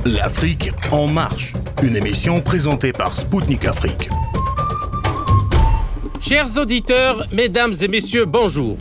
L'Afrique en marche, une émission présentée par Spoutnik Afrique. Chers auditeurs, mesdames et messieurs, bonjour.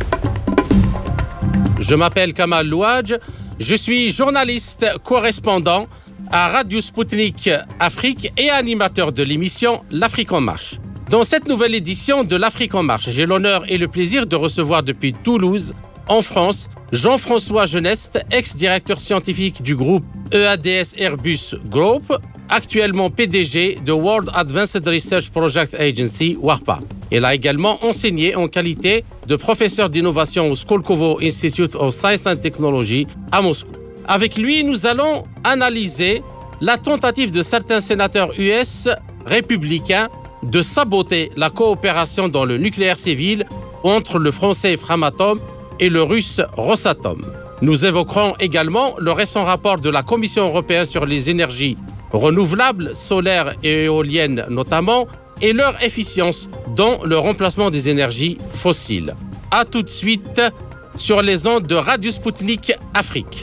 Je m'appelle Kamal Louadj, je suis journaliste correspondant à Radio Spoutnik Afrique et animateur de l'émission L'Afrique en marche. Dans cette nouvelle édition de L'Afrique en marche, j'ai l'honneur et le plaisir de recevoir depuis Toulouse, en France, Jean-François Geneste, ex-directeur scientifique du groupe EADS Airbus Group, actuellement PDG de World Advanced Research Project Agency, WARPA. Il a également enseigné en qualité de professeur d'innovation au Skolkovo Institute of Science and Technology à Moscou. Avec lui, nous allons analyser la tentative de certains sénateurs US républicains de saboter la coopération dans le nucléaire civil entre le français Framatome et le russe Rosatom. Nous évoquerons également le récent rapport de la Commission européenne sur les énergies renouvelables, solaires et éoliennes notamment, et leur efficience dans le remplacement des énergies fossiles. A tout de suite sur les ondes de Radio Spoutnik Afrique.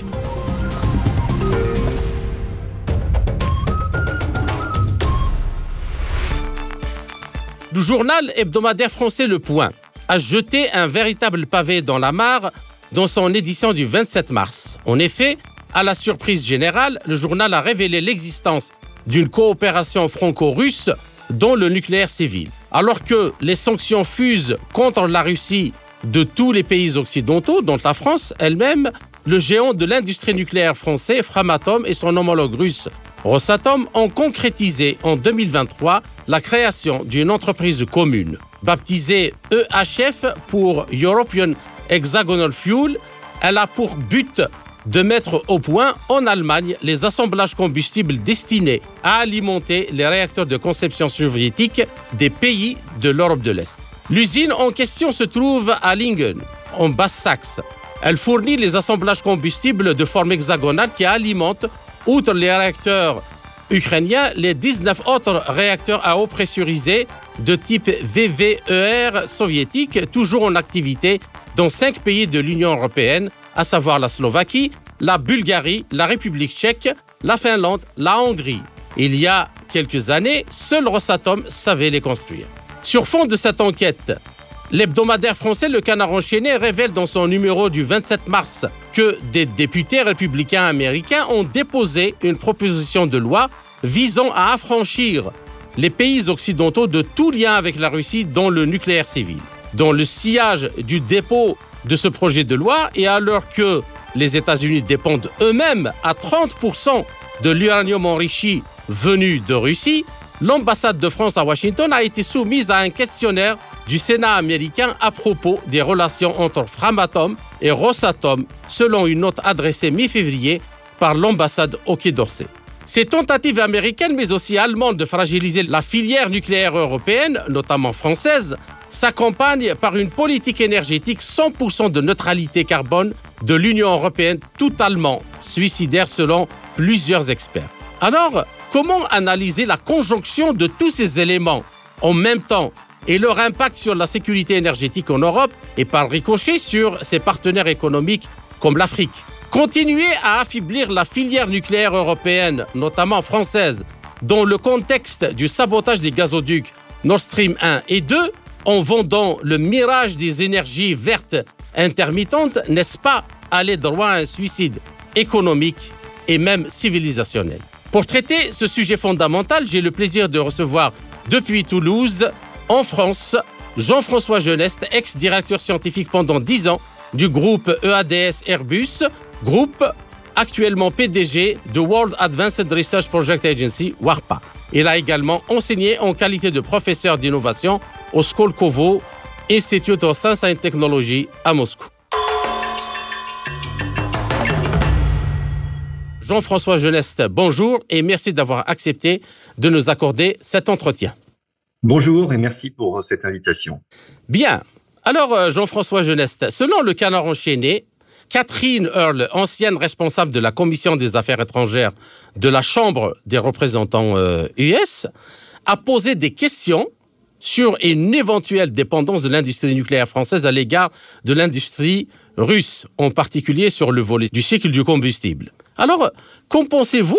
Le journal hebdomadaire français Le Point a jeté un véritable pavé dans la mare dans son édition du 27 mars. En effet, à la surprise générale, le journal a révélé l'existence d'une coopération franco-russe dans le nucléaire civil. Alors que les sanctions fusent contre la Russie de tous les pays occidentaux, dont la France elle-même, le géant de l'industrie nucléaire français, Framatome, et son homologue russe, Rosatom, ont concrétisé en 2023 la création d'une entreprise commune, baptisée EHF pour European Hexagonal Fuel. Elle a pour but de mettre au point en Allemagne les assemblages combustibles destinés à alimenter les réacteurs de conception soviétiques des pays de l'Europe de l'Est. L'usine en question se trouve à Lingen, en Basse-Saxe. Elle fournit les assemblages combustibles de forme hexagonale qui alimentent, outre les réacteurs ukrainiens, les 19 autres réacteurs à eau pressurisée de type VVER soviétique, toujours en activité dans 5 pays de l'Union européenne, à savoir la Slovaquie, la Bulgarie, la République tchèque, la Finlande, la Hongrie. Il y a quelques années, seul Rosatom savait les construire. Sur fond de cette enquête, l'hebdomadaire français Le Canard enchaîné révèle dans son numéro du 27 mars que des députés républicains américains ont déposé une proposition de loi visant à affranchir les pays occidentaux de tout lien avec la Russie dans le nucléaire civil. Dans le sillage du dépôt de ce projet de loi, et alors que les États-Unis dépendent eux-mêmes à 30% de l'uranium enrichi venu de Russie, l'ambassade de France à Washington a été soumise à un questionnaire du Sénat américain à propos des relations entre Framatome et Rosatom, selon une note adressée mi-février par l'ambassade au Quai d'Orsay. Ces tentatives américaines, mais aussi allemandes, de fragiliser la filière nucléaire européenne, notamment française, s'accompagnent par une politique énergétique 100% de neutralité carbone de l'Union européenne, totalement suicidaire selon plusieurs experts. Alors, comment analyser la conjonction de tous ces éléments en même temps et leur impact sur la sécurité énergétique en Europe et par ricochet sur ses partenaires économiques comme l'Afrique? Continuer à affaiblir la filière nucléaire européenne, notamment française, dans le contexte du sabotage des gazoducs Nord Stream 1 et 2, en vendant le mirage des énergies vertes intermittentes, n'est-ce pas aller droit à un suicide économique et même civilisationnel? Pour traiter ce sujet fondamental, j'ai le plaisir de recevoir depuis Toulouse, en France, Jean-François Geneste, ex-directeur scientifique pendant 10 ans du groupe EADS Airbus, groupe actuellement PDG de World Advanced Research Project Agency, WARPA. Il a également enseigné en qualité de professeur d'innovation au Skolkovo Institute of Science and Technology à Moscou. Jean-François Geneste, bonjour et merci d'avoir accepté de nous accorder cet entretien. Bonjour et merci pour cette invitation. Bien. Alors, Jean-François Geneste, selon Le Canard enchaîné, Catherine Earle, ancienne responsable de la Commission des Affaires étrangères de la Chambre des représentants US, a posé des questions sur une éventuelle dépendance de l'industrie nucléaire française à l'égard de l'industrie russe, en particulier sur le volet du cycle du combustible. Alors, qu'en pensez-vous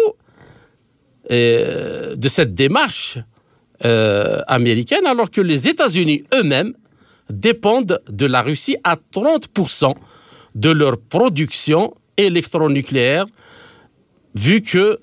de cette démarche américaine, alors que les États-Unis eux-mêmes dépendent de la Russie à 30% de leur production électronucléaire, vu qu'elle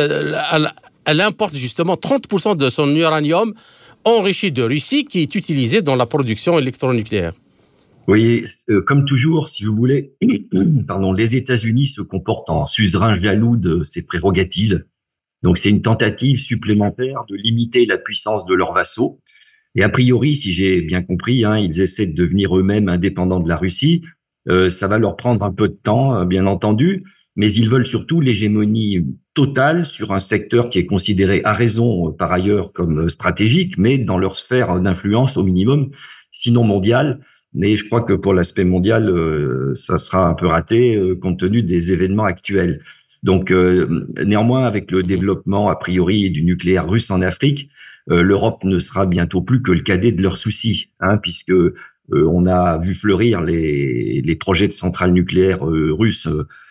importe justement 30% de son uranium enrichi de Russie qui est utilisé dans la production électronucléaire. Oui, comme toujours, si vous voulez, les États-Unis se comportent en suzerain jaloux de ses prérogatives. Donc, c'est une tentative supplémentaire de limiter la puissance de leurs vassaux. Et a priori, si j'ai bien compris, ils essaient de devenir eux-mêmes indépendants de la Russie. Ça va leur prendre un peu de temps, bien entendu, mais ils veulent surtout l'hégémonie totale sur un secteur qui est considéré à raison, par ailleurs, comme stratégique, mais dans leur sphère d'influence au minimum, sinon mondiale. Mais je crois que pour l'aspect mondial, ça sera un peu raté compte tenu des événements actuels. Donc, néanmoins, avec le développement a priori du nucléaire russe en Afrique, l'Europe ne sera bientôt plus que le cadet de leurs soucis, puisque on a vu fleurir les projets de centrales nucléaires russes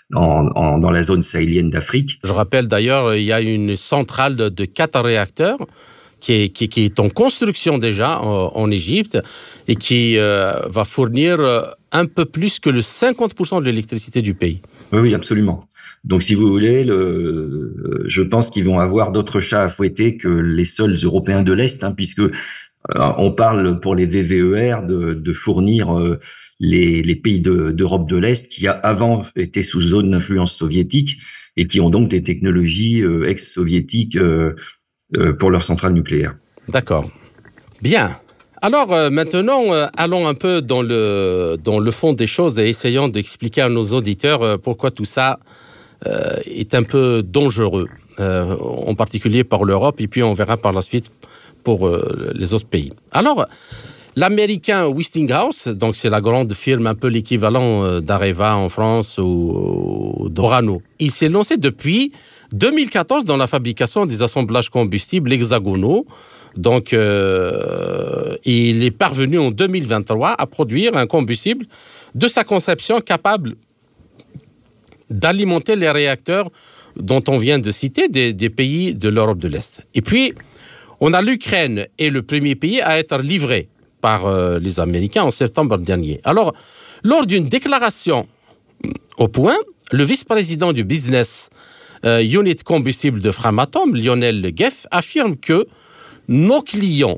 dans la zone sahélienne d'Afrique. Je rappelle d'ailleurs, il y a une centrale de 4 réacteurs qui est en construction déjà en Égypte et qui va fournir un peu plus que le 50% de l'électricité du pays. Oui, absolument. Donc, si vous voulez, je pense qu'ils vont avoir d'autres chats à fouetter que les seuls Européens de l'Est, puisque on parle pour les VVER de fournir les pays d'Europe de l'Est qui avant étaient sous zone d'influence soviétique et qui ont donc des technologies ex-soviétiques pour leurs centrales nucléaires. D'accord. Bien. Alors maintenant, allons un peu dans le fond des choses et essayons d'expliquer à nos auditeurs pourquoi tout ça est un peu dangereux, en particulier pour l'Europe, et puis on verra par la suite pour les autres pays. Alors, l'américain Westinghouse, donc c'est la grande firme, un peu l'équivalent d'Areva en France ou d'Orano, il s'est lancé depuis 2014 dans la fabrication des assemblages combustibles hexagonaux. Donc, il est parvenu en 2023 à produire un combustible de sa conception capable d'alimenter les réacteurs dont on vient de citer des pays de l'Europe de l'Est. Et puis, on a l'Ukraine est le premier pays à être livré par les Américains en septembre dernier. Alors, lors d'une déclaration au point, le vice-président du Business Unit Combustible de Framatome, Lionel Geff, affirme que nos clients,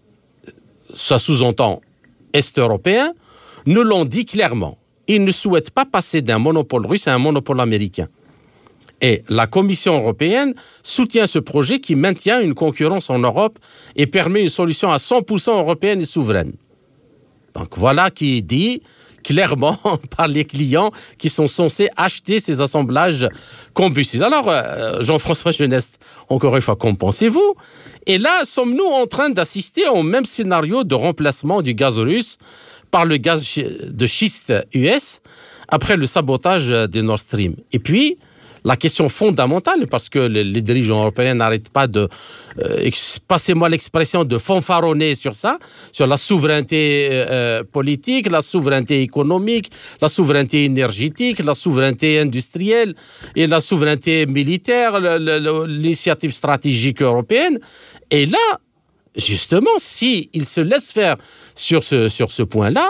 ça sous-entend est-européens, nous l'ont dit clairement. Ils ne souhaitent pas passer d'un monopole russe à un monopole américain. Et la Commission européenne soutient ce projet qui maintient une concurrence en Europe et permet une solution à 100% européenne et souveraine. Donc voilà qui est dit clairement par les clients qui sont censés acheter ces assemblages combustibles. Alors, Jean-François Geneste, encore une fois, qu'en pensez-vous ? Et là, sommes-nous en train d'assister au même scénario de remplacement du gaz russe par le gaz de schiste US après le sabotage des Nord Stream ? Et puis, la question fondamentale, parce que les dirigeants européens n'arrêtent pas de, passez-moi l'expression, de fanfaronner sur ça, sur la souveraineté politique, la souveraineté économique, la souveraineté énergétique, la souveraineté industrielle et la souveraineté militaire, l'initiative stratégique européenne. Et là, justement, s'ils se laissent faire sur ce point-là,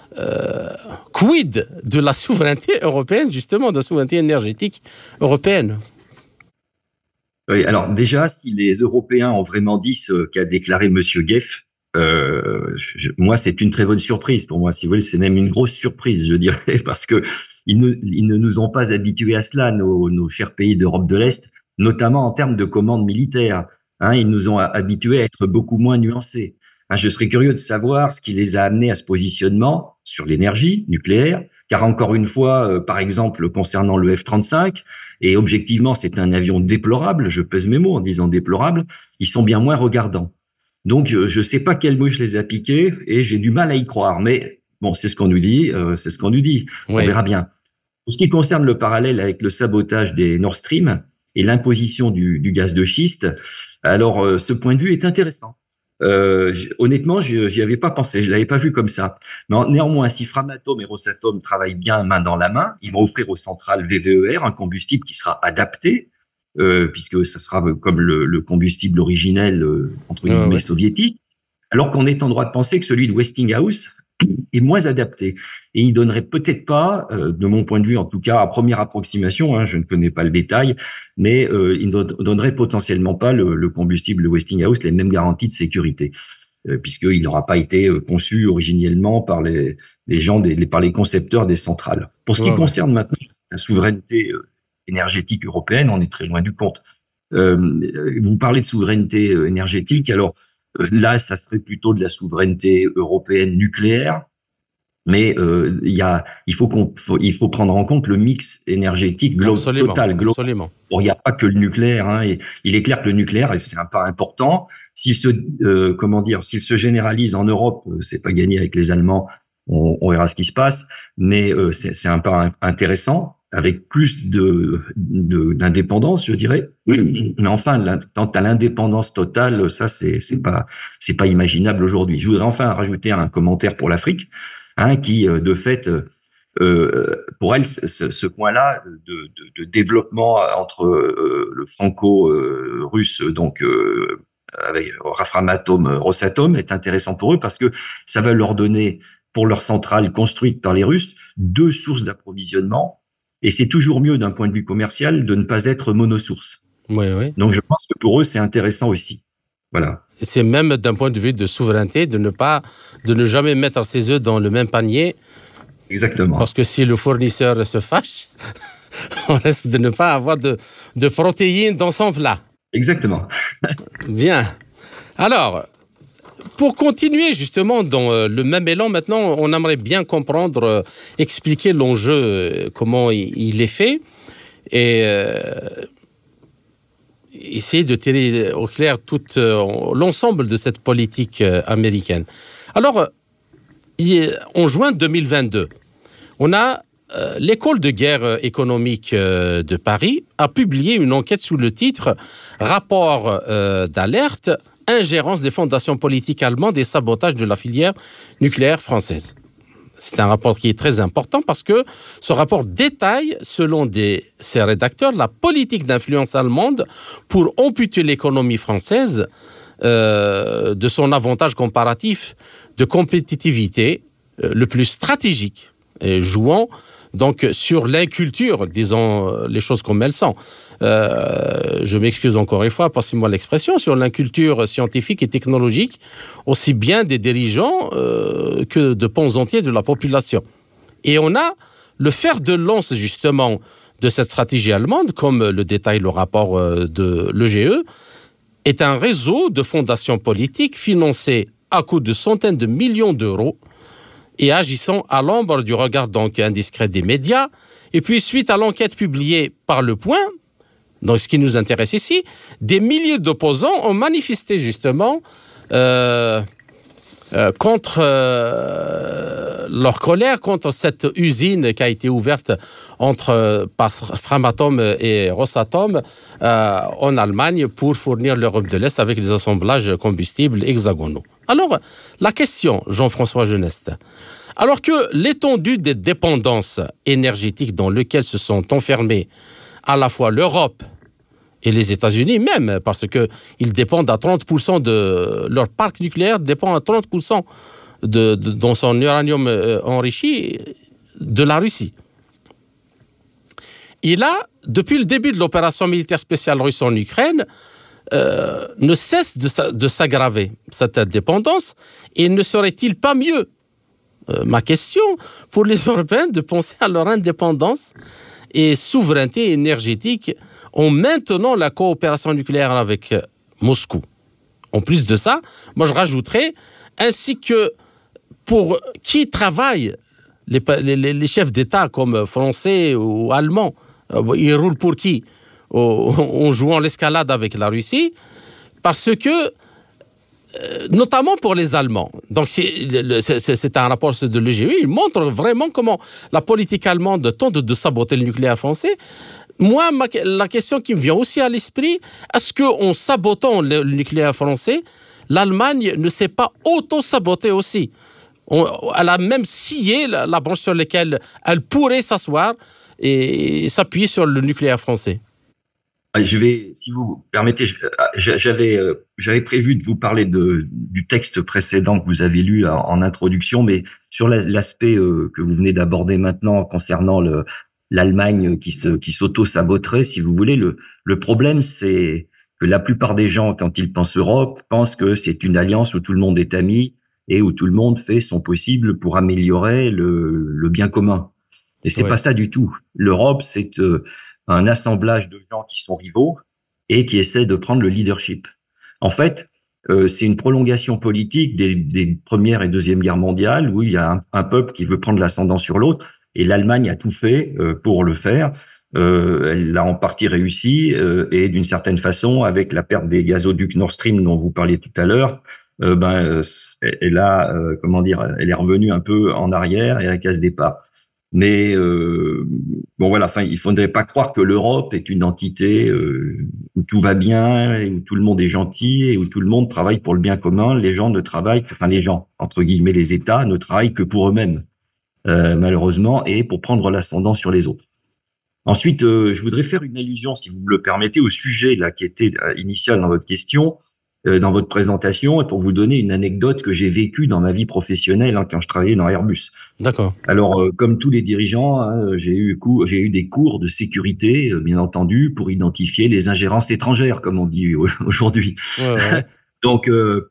quid de la souveraineté européenne, justement, de la souveraineté énergétique européenne ? Oui, alors déjà, si les Européens ont vraiment dit ce qu'a déclaré Monsieur Geff, moi, c'est une très bonne surprise pour moi. Si vous voulez, c'est même une grosse surprise, je dirais, parce que ils ne nous ont pas habitués à cela, nos chers pays d'Europe de l'Est, notamment en termes de commandes militaires. Ils nous ont habitués à être beaucoup moins nuancés. Je serais curieux de savoir ce qui les a amenés à ce positionnement sur l'énergie nucléaire, car encore une fois, par exemple, concernant le F-35, et objectivement, c'est un avion déplorable, je pèse mes mots en disant déplorable, ils sont bien moins regardants. Donc, je ne sais pas quelle mouche les a piqués, et j'ai du mal à y croire, mais bon, c'est ce qu'on nous dit, Oui. On verra bien. Pour ce qui concerne le parallèle avec le sabotage des Nord Stream et l'imposition du gaz de schiste, alors ce point de vue est intéressant. Honnêtement, j'y avais pas pensé, je l'avais pas vu comme ça. Mais néanmoins, si Framatome et Rosatom travaillent bien main dans la main, ils vont offrir aux centrales VVER un combustible qui sera adapté, puisque ça sera comme le combustible originel entre guillemets soviétique, alors qu'on est en droit de penser que celui de Westinghouse est moins adapté. Et il donnerait peut-être pas, de mon point de vue en tout cas, à première approximation, je ne connais pas le détail, mais il ne donnerait potentiellement pas le combustible de Westinghouse les mêmes garanties de sécurité, puisqu'il n'aura pas été conçu originellement par les gens, par les concepteurs des centrales. Pour ce qui concerne maintenant la souveraineté énergétique européenne, on est très loin du compte. Vous parlez de souveraineté énergétique, alors là, ça serait plutôt de la souveraineté européenne nucléaire, mais il faut prendre en compte le mix énergétique total. Absolument. Bon, il n'y a pas que le nucléaire. Et il est clair que le nucléaire, c'est un pas important. S'il se généralise en Europe, c'est pas gagné avec les Allemands. On verra ce qui se passe, mais c'est un pas intéressant, avec plus d'indépendance, je dirais. Mais enfin, quant à l'indépendance totale, ça, c'est pas imaginable aujourd'hui. Je voudrais enfin rajouter un commentaire pour l'Afrique, qui, de fait, pour elle, ce point-là de développement entre le franco-russe, donc avec Framatome, Rosatom, est intéressant pour eux parce que ça va leur donner, pour leurs centrales construites par les Russes, 2 sources d'approvisionnement. Et c'est toujours mieux d'un point de vue commercial de ne pas être monosource. Oui. Donc je pense que pour eux, c'est intéressant aussi. Voilà. Et c'est même d'un point de vue de souveraineté de ne jamais mettre ses œufs dans le même panier. Exactement. Parce que si le fournisseur se fâche, on risque de ne pas avoir de protéines dans son plat. Exactement. Bien. Alors, pour continuer justement dans le même élan, maintenant, on aimerait bien comprendre, expliquer l'enjeu, comment il est fait, et essayer de tirer au clair tout l'ensemble de cette politique américaine. Alors, en juin 2022, on a l'école de guerre économique de Paris a publié une enquête sous le titre « Rapport d'alerte, ingérence des fondations politiques allemandes et sabotage de la filière nucléaire française ». C'est un rapport qui est très important parce que ce rapport détaille, selon ses rédacteurs, la politique d'influence allemande pour amputer l'économie française de son avantage comparatif de compétitivité le plus stratégique, jouant donc sur l'inculture, disons les choses comme elles sont. Je m'excuse encore une fois, passez-moi l'expression, sur l'inculture scientifique et technologique, aussi bien des dirigeants que de pans entiers de la population. Et on a le fer de lance, justement, de cette stratégie allemande, comme le détaille le rapport de l'EGE, est un réseau de fondations politiques financées à coût de centaines de millions d'euros et agissant à l'ombre du regard donc indiscret des médias. Et puis, suite à l'enquête publiée par Le Point, donc ce qui nous intéresse ici, des milliers d'opposants ont manifesté justement contre leur colère contre cette usine qui a été ouverte par Framatome et Rosatom en Allemagne pour fournir l'Europe de l'Est avec des assemblages combustibles hexagonaux. Alors, la question, Jean-François Geneste, alors que l'étendue des dépendances énergétiques dans lesquelles se sont enfermés à la fois l'Europe et les États-Unis même, parce qu'ils dépendent à 30% de leur parc nucléaire, dépend à 30% dans son uranium enrichi de la Russie. Et là, depuis le début de l'opération militaire spéciale russe en Ukraine, ne cesse de s'aggraver cette dépendance, et ne serait-il pas mieux, ma question, pour les Européens de penser à leur indépendance et souveraineté énergétique en maintenant la coopération nucléaire avec Moscou. En plus de ça, moi je rajouterais, ainsi que pour qui travaillent les chefs d'État comme français ou allemands, ils roulent pour qui? En jouant l'escalade avec la Russie, parce que, notamment pour les Allemands, donc c'est un rapport de l'EGE, il montre vraiment comment la politique allemande tente de saboter le nucléaire français. Moi, la question qui me vient aussi à l'esprit, est-ce qu'en sabotant le nucléaire français, l'Allemagne ne s'est pas auto-sabotée aussi. Elle a même scié la branche sur laquelle elle pourrait s'asseoir et s'appuyer sur le nucléaire français. Je vais, si vous permettez, j'avais prévu de vous parler du texte précédent que vous avez lu en introduction, mais sur l'aspect que vous venez d'aborder maintenant concernant l'Allemagne qui s'auto-saboterait, si vous voulez, le problème, c'est que la plupart des gens, quand ils pensent Europe, pensent que c'est une alliance où tout le monde est ami et où tout le monde fait son possible pour améliorer le bien commun. Et c'est pas ça du tout. L'Europe, c'est un assemblage de gens qui sont rivaux et qui essaient de prendre le leadership. En fait, c'est une prolongation politique des Première et Deuxième Guerres mondiales où il y a un peuple qui veut prendre l'ascendant sur l'autre et l'Allemagne a tout fait pour le faire. Elle a en partie réussi et d'une certaine façon, avec la perte des gazoducs Nord Stream dont vous parliez tout à l'heure, elle a, elle est revenue un peu en arrière et à la case départ. Mais bon voilà, enfin, il faudrait pas croire que l'Europe est une entité où tout va bien et où tout le monde est gentil et où tout le monde travaille pour le bien commun. Les gens ne travaillent que, enfin les gens entre guillemets, les États ne travaillent que pour eux-mêmes, malheureusement, et pour prendre l'ascendant sur les autres. Ensuite, je voudrais faire une allusion, si vous me le permettez, au sujet là qui était initial dans votre question. Dans votre présentation et pour vous donner une anecdote que j'ai vécue dans ma vie professionnelle quand je travaillais dans Airbus. D'accord. Alors, comme tous les dirigeants, j'ai eu des cours de sécurité, bien entendu, pour identifier les ingérences étrangères, comme on dit aujourd'hui. Ouais. Donc,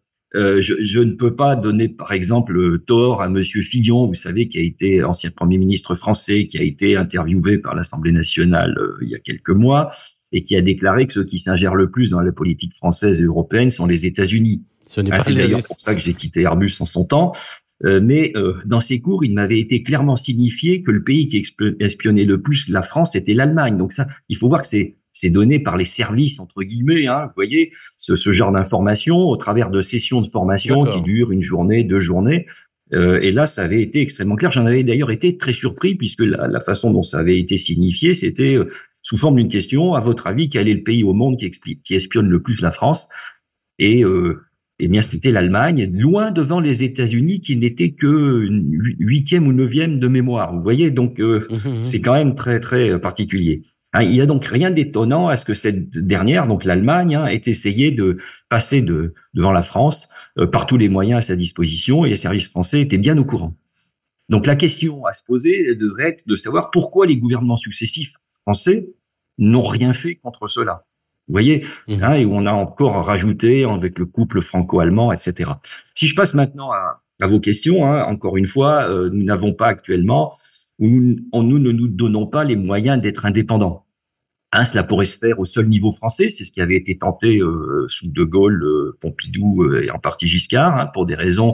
je ne peux pas donner, par exemple, tort à Monsieur Fillon, vous savez, qui a été ancien Premier ministre français, qui a été interviewé par l'Assemblée nationale il y a quelques mois, et qui a déclaré que ceux qui s'ingèrent le plus dans la politique française et européenne sont les États-Unis. C'est d'ailleurs pour ça que j'ai quitté Airbus en son temps. Mais dans ses cours, il m'avait été clairement signifié que le pays qui espionnait le plus la France était l'Allemagne. Donc ça, il faut voir que c'est donné par les services, entre guillemets, vous voyez, ce genre d'informations au travers de sessions de formation qui durent une journée, 2 journées. Et là, ça avait été extrêmement clair. J'en avais d'ailleurs été très surpris puisque la façon dont ça avait été signifié, c'était sous forme d'une question. À votre avis, quel est le pays au monde qui espionne le plus la France? Et eh bien, c'était l'Allemagne, loin devant les États-Unis qui n'étaient que 8e ou 9e de mémoire. Vous voyez, donc c'est quand même très très particulier. Il y a donc rien d'étonnant à ce que cette dernière, donc l'Allemagne, ait essayé de passer devant la France par tous les moyens à sa disposition, et les services français étaient bien au courant. Donc la question à se poser devrait être de savoir pourquoi les gouvernements successifs français n'ont rien fait contre cela. Vous voyez, et où on a encore rajouté avec le couple franco-allemand, etc. Si je passe maintenant à vos questions, encore une fois, nous n'avons pas actuellement, nous ne nous donnons pas les moyens d'être indépendants. Cela pourrait se faire au seul niveau français, c'est ce qui avait été tenté sous De Gaulle, Pompidou et en partie Giscard, pour des raisons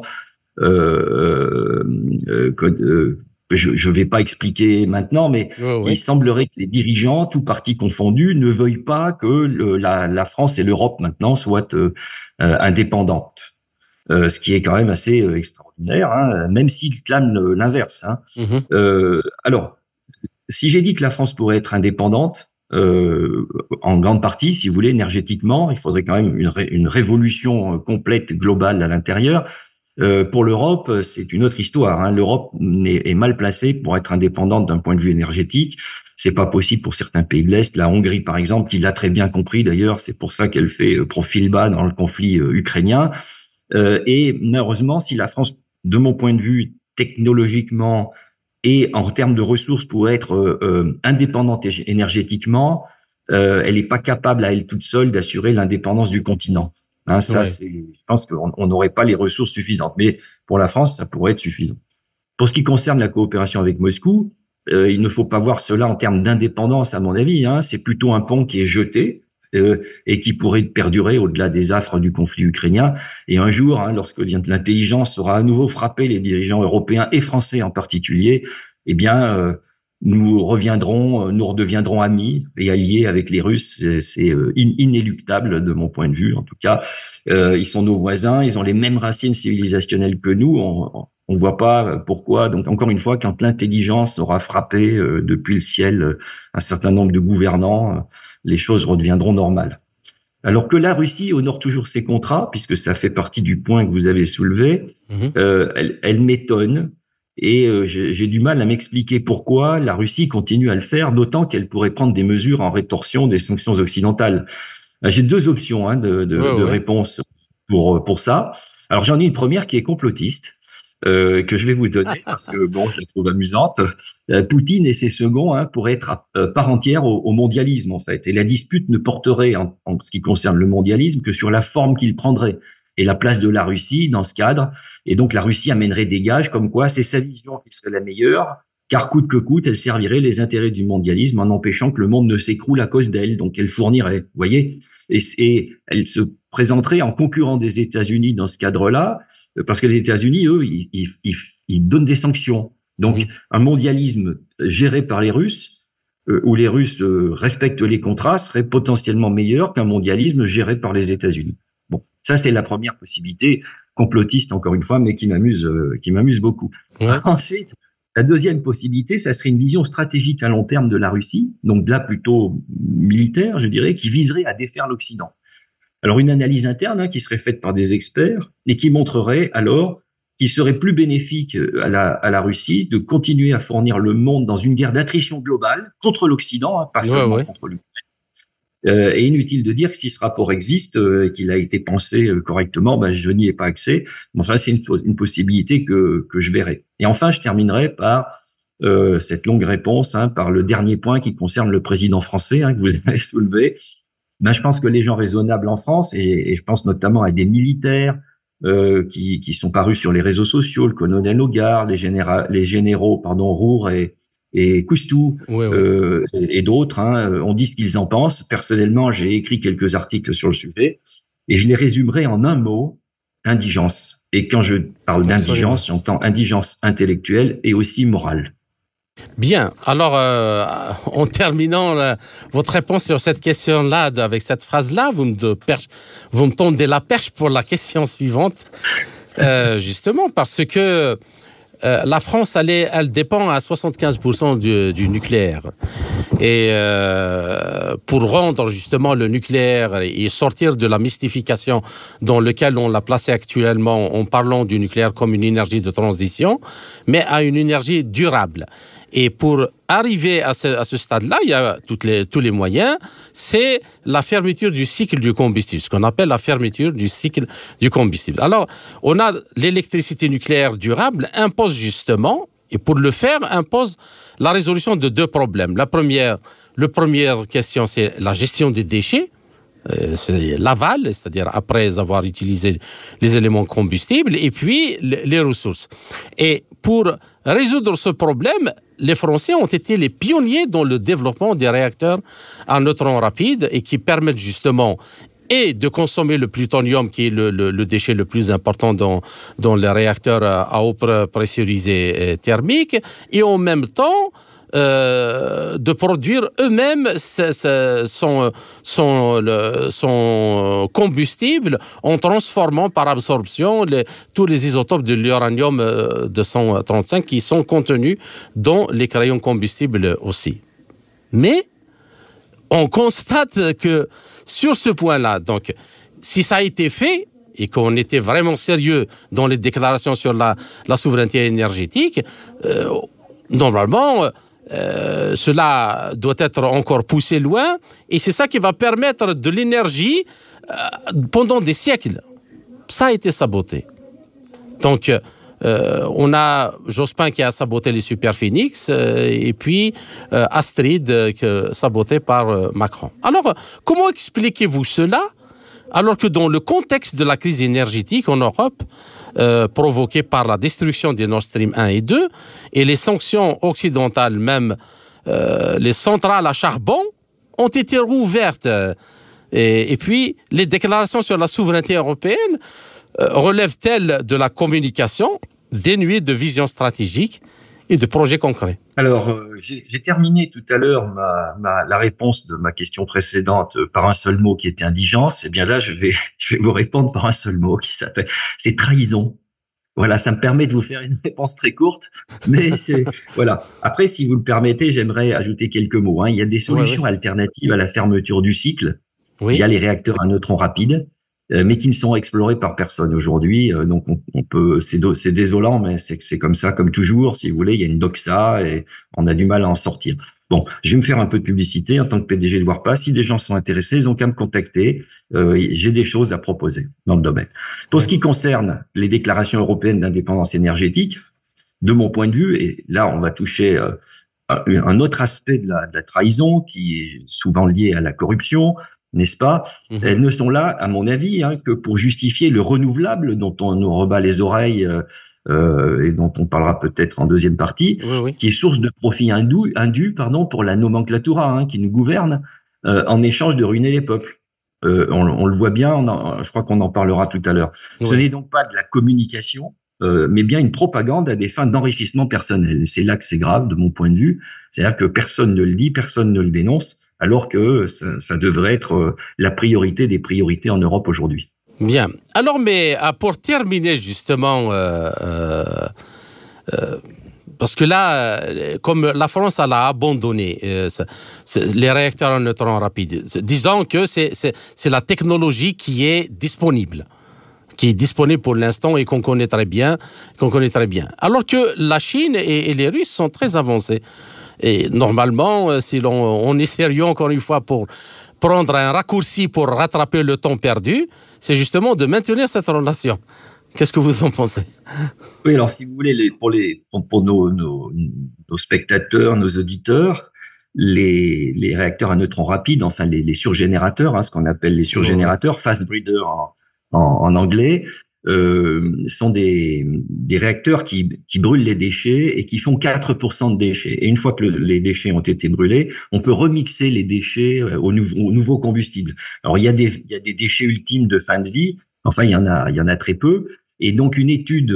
je vais pas expliquer maintenant, mais il semblerait que les dirigeants, tous partis confondus, ne veuillent pas que la France et l'Europe maintenant soient indépendantes. Ce qui est quand même assez extraordinaire, même s'ils clament l'inverse. Alors, si j'ai dit que la France pourrait être indépendante, en grande partie, si vous voulez, énergétiquement, il faudrait quand même une révolution complète, globale à l'intérieur. Pour l'Europe, c'est une autre histoire. L'Europe est mal placée pour être indépendante d'un point de vue énergétique. C'est pas possible pour certains pays de l'Est. La Hongrie, par exemple, qui l'a très bien compris d'ailleurs, c'est pour ça qu'elle fait profil bas dans le conflit ukrainien. Et malheureusement, si la France, de mon point de vue, technologiquement et en termes de ressources, pourrait être indépendante énergétiquement, elle n'est pas capable à elle toute seule d'assurer l'indépendance du continent. Je pense qu'on n'aurait pas les ressources suffisantes. Mais pour la France, ça pourrait être suffisant. Pour ce qui concerne la coopération avec Moscou, il ne faut pas voir cela en termes d'indépendance, à mon avis. C'est plutôt un pont qui est jeté et qui pourrait perdurer au-delà des affres du conflit ukrainien. Et un jour, lorsque l'intelligence aura à nouveau frappé les dirigeants européens et français en particulier, eh bien, nous redeviendrons amis et alliés avec les Russes. C'est inéluctable de mon point de vue, en tout cas. Ils sont nos voisins, ils ont les mêmes racines civilisationnelles que nous. On ne voit pas pourquoi. Donc, encore une fois, quand l'intelligence aura frappé depuis le ciel un certain nombre de gouvernants, les choses redeviendront normales. Alors que la Russie honore toujours ses contrats, puisque ça fait partie du point que vous avez soulevé, elle m'étonne et j'ai du mal à m'expliquer pourquoi la Russie continue à le faire, d'autant qu'elle pourrait prendre des mesures en rétorsion des sanctions occidentales. J'ai deux options de réponse pour ça. Alors j'en ai une première qui est complotiste. Que je vais vous donner parce que je la trouve amusante. Poutine et ses seconds pourraient être part entière au mondialisme en fait, et la dispute ne porterait en ce qui concerne le mondialisme que sur la forme qu'il prendrait et la place de la Russie dans ce cadre. Et donc la Russie amènerait des gages comme quoi c'est sa vision qui serait la meilleure, car coûte que coûte, elle servirait les intérêts du mondialisme en empêchant que le monde ne s'écroule à cause d'elle. Donc elle fournirait, vous voyez, et elle se présenterait en concurrent des États-Unis dans ce cadre-là. Parce que les États-Unis, eux, ils donnent des sanctions. Donc, un mondialisme géré par les Russes, où les Russes respectent les contrats, serait potentiellement meilleur qu'un mondialisme géré par les États-Unis. Bon, ça c'est la première possibilité complotiste, encore une fois, mais qui m'amuse beaucoup. Ouais. Ensuite, la deuxième possibilité, ça serait une vision stratégique à long terme de la Russie, donc là plutôt militaire, je dirais, qui viserait à défaire l'Occident. Alors, une analyse interne qui serait faite par des experts et qui montrerait alors qu'il serait plus bénéfique à la Russie de continuer à fournir le monde dans une guerre d'attrition globale contre l'Occident, pas seulement contre l'Ukraine. Et inutile de dire que si ce rapport existe et qu'il a été pensé correctement, je n'y ai pas accès. Enfin, c'est une possibilité que je verrai. Et enfin, je terminerai par cette longue réponse par le dernier point qui concerne le président français que vous avez soulevé. Je pense que les gens raisonnables en France, et je pense notamment à des militaires qui sont parus sur les réseaux sociaux, le colonel Hogar, les généraux Roure et Coustou, et d'autres, on dit ce qu'ils en pensent. Personnellement, j'ai écrit quelques articles sur le sujet, et je les résumerai en un mot: indigence. Et quand je parle d'indigence, j'entends indigence intellectuelle et aussi morale. Bien. Alors, en terminant votre réponse sur cette question-là, avec cette phrase-là, vous me tendez la perche pour la question suivante. Justement, parce que la France, elle dépend à 75% du nucléaire. Et pour rendre justement le nucléaire et sortir de la mystification dans laquelle on l'a placé actuellement en parlant du nucléaire comme une énergie de transition, mais à une énergie durable. Et pour arriver à ce stade-là, il y a tous les moyens. C'est la fermeture du cycle du combustible, ce qu'on appelle la fermeture du cycle du combustible. Alors, on a l'électricité nucléaire durable impose justement, et pour le faire, impose la résolution de deux problèmes. La première question, c'est la gestion des déchets. C'est l'aval, c'est-à-dire après avoir utilisé les éléments combustibles, et puis les ressources. Et pour résoudre ce problème, les Français ont été les pionniers dans le développement des réacteurs à neutrons rapides et qui permettent justement et de consommer le plutonium, qui est le déchet le plus important dans les réacteurs à eau pressurisée thermique, et en même temps de produire eux-mêmes son combustible en transformant par absorption tous les isotopes de l'uranium 235 qui sont contenus dans les crayons combustibles aussi. Mais on constate que sur ce point-là, donc, si ça a été fait et qu'on était vraiment sérieux dans les déclarations sur la souveraineté énergétique, normalement, cela doit être encore poussé loin, et c'est ça qui va permettre de l'énergie pendant des siècles. Ça a été saboté. Donc, on a Jospin qui a saboté les Superphénix, et puis Astrid saboté par Macron. Alors, comment expliquez-vous cela, alors que dans le contexte de la crise énergétique en Europe, provoquée par la destruction des Nord Stream 1 et 2, et les sanctions occidentales, même les centrales à charbon, ont été rouvertes. Et puis, les déclarations sur la souveraineté européenne relèvent-elles de la communication dénuée de vision stratégique et de projets concrets? Alors, j'ai terminé tout à l'heure la réponse de ma question précédente par un seul mot qui était indigence. Eh bien là, je vais vous répondre par un seul mot c'est trahison. Voilà, ça me permet de vous faire une réponse très courte, mais voilà. Après, si vous le permettez, j'aimerais ajouter quelques mots. Il y a des solutions alternatives à la fermeture du cycle. Oui. Il y a les réacteurs à neutrons rapides, mais qui ne sont explorés par personne aujourd'hui. Donc, on peut, c'est désolant, mais c'est comme ça, comme toujours. Si vous voulez, il y a une doxa et on a du mal à en sortir. Bon, je vais me faire un peu de publicité en tant que PDG de Warpa. Si des gens sont intéressés, ils ont qu'à me contacter. J'ai des choses à proposer dans le domaine. Pour ce qui concerne les déclarations européennes d'indépendance énergétique, de mon point de vue, et là, on va toucher un autre aspect de la trahison qui est souvent lié à la corruption, n'est-ce pas? Elles ne sont là, à mon avis, que pour justifier le renouvelable dont on nous rebat les oreilles et dont on parlera peut-être en deuxième partie, qui est source de profit indu, pour la nomenclatura qui nous gouverne en échange de ruiner les peuples. On le voit bien, je crois qu'on en parlera tout à l'heure. Ce n'est donc pas de la communication, mais bien une propagande à des fins d'enrichissement personnel. Et c'est là que c'est grave, de mon point de vue. C'est-à-dire que personne ne le dit, personne ne le dénonce, alors que ça devrait être la priorité des priorités en Europe aujourd'hui. Bien. Alors, mais pour terminer justement, parce que là, comme la France elle a abandonné les réacteurs en neutrons rapides, disons que c'est la technologie qui est disponible pour l'instant et qu'on connaît très bien. Alors que la Chine et les Russes sont très avancés. Et normalement, si on est sérieux encore une fois pour prendre un raccourci pour rattraper le temps perdu, c'est justement de maintenir cette relation. Qu'est-ce que vous en pensez? Oui, alors si vous voulez, pour nos spectateurs, nos auditeurs, les réacteurs à neutrons rapides, enfin les surgénérateurs, ce qu'on appelle les surgénérateurs, fast breeder en anglais, sont des réacteurs qui brûlent les déchets et qui font 4% de déchets. Et une fois que les déchets ont été brûlés, on peut remixer les déchets au nouveau combustible. Alors il y a des déchets ultimes de fin de vie. Enfin, il y en a très peu. Et donc une étude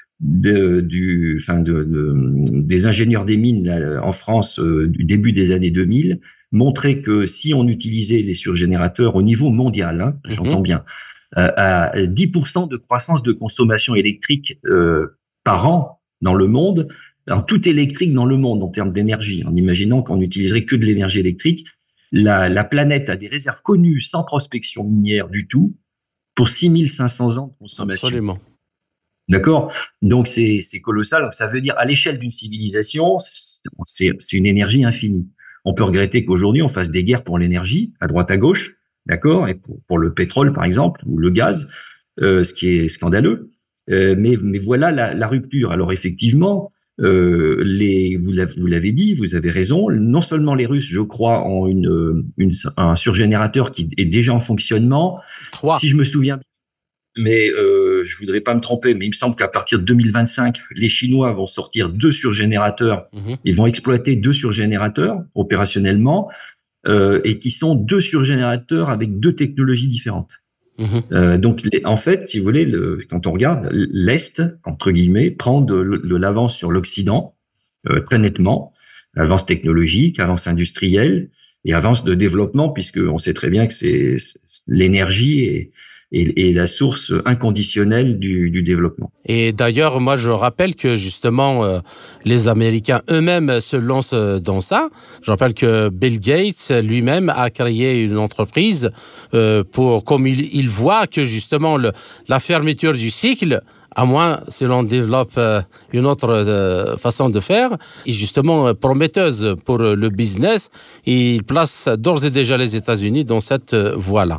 des ingénieurs des mines en France du début des années 2000 montrait que si on utilisait les surgénérateurs au niveau mondial, j'entends bien, à 10% de croissance de consommation électrique par an dans le monde, alors tout électrique dans le monde en termes d'énergie, en imaginant qu'on n'utiliserait que de l'énergie électrique, la planète a des réserves connues sans prospection minière du tout pour 6500 ans de consommation. Absolument. D'accord? Donc c'est colossal. Donc ça veut dire à l'échelle d'une civilisation, c'est une énergie infinie. On peut regretter qu'aujourd'hui on fasse des guerres pour l'énergie à droite à gauche. D'accord, et pour le pétrole par exemple ou le gaz, ce qui est scandaleux. Mais voilà la rupture. Alors effectivement, vous l'avez dit, vous avez raison. Non seulement les Russes, je crois, ont un surgénérateur qui est déjà en fonctionnement. 3. Si je me souviens bien, mais je voudrais pas me tromper, mais il me semble qu'à partir de 2025, les Chinois vont sortir 2 surgénérateurs. Ils vont exploiter 2 surgénérateurs opérationnellement. Et qui sont 2 surgénérateurs avec 2 technologies différentes. Donc, en fait, si vous voulez, quand on regarde, l'Est, entre guillemets, prend de l'avance sur l'Occident, très nettement, avance technologique, avance industrielle et avance de développement, puisqu'on sait très bien que c'est l'énergie et la source inconditionnelle du développement. Et d'ailleurs, moi, je rappelle que justement, les Américains eux-mêmes se lancent dans ça. Je rappelle que Bill Gates lui-même a créé une entreprise comme il voit que justement la fermeture du cycle, à moins si l'on développe une autre façon de faire, est justement prometteuse pour le business. Et il place d'ores et déjà les États-Unis dans cette voie-là.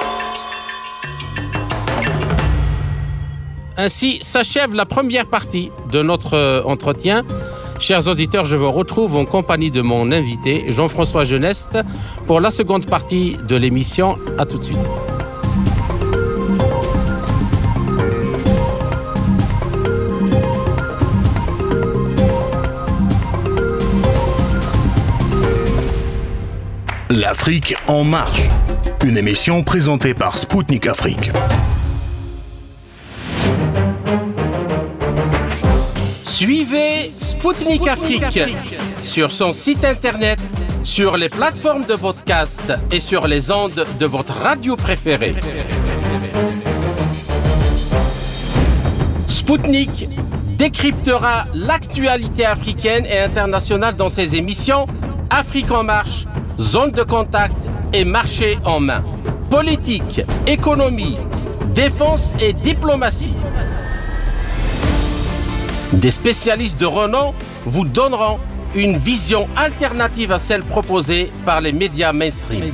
Ainsi s'achève la première partie de notre entretien. Chers auditeurs, je vous retrouve en compagnie de mon invité, Jean-François Geneste, pour la seconde partie de l'émission. À tout de suite. L'Afrique en marche, une émission présentée par Spoutnik Afrique. Suivez Spoutnik Afrique sur son site internet, sur les plateformes de podcast et sur les ondes de votre radio préférée. Spoutnik décryptera l'actualité africaine et internationale dans ses émissions Afrique en marche, Zone de contact et Marché en main. politique, économie, défense et diplomatie. Des spécialistes de renom vous donneront une vision alternative à celle proposée par les médias mainstream.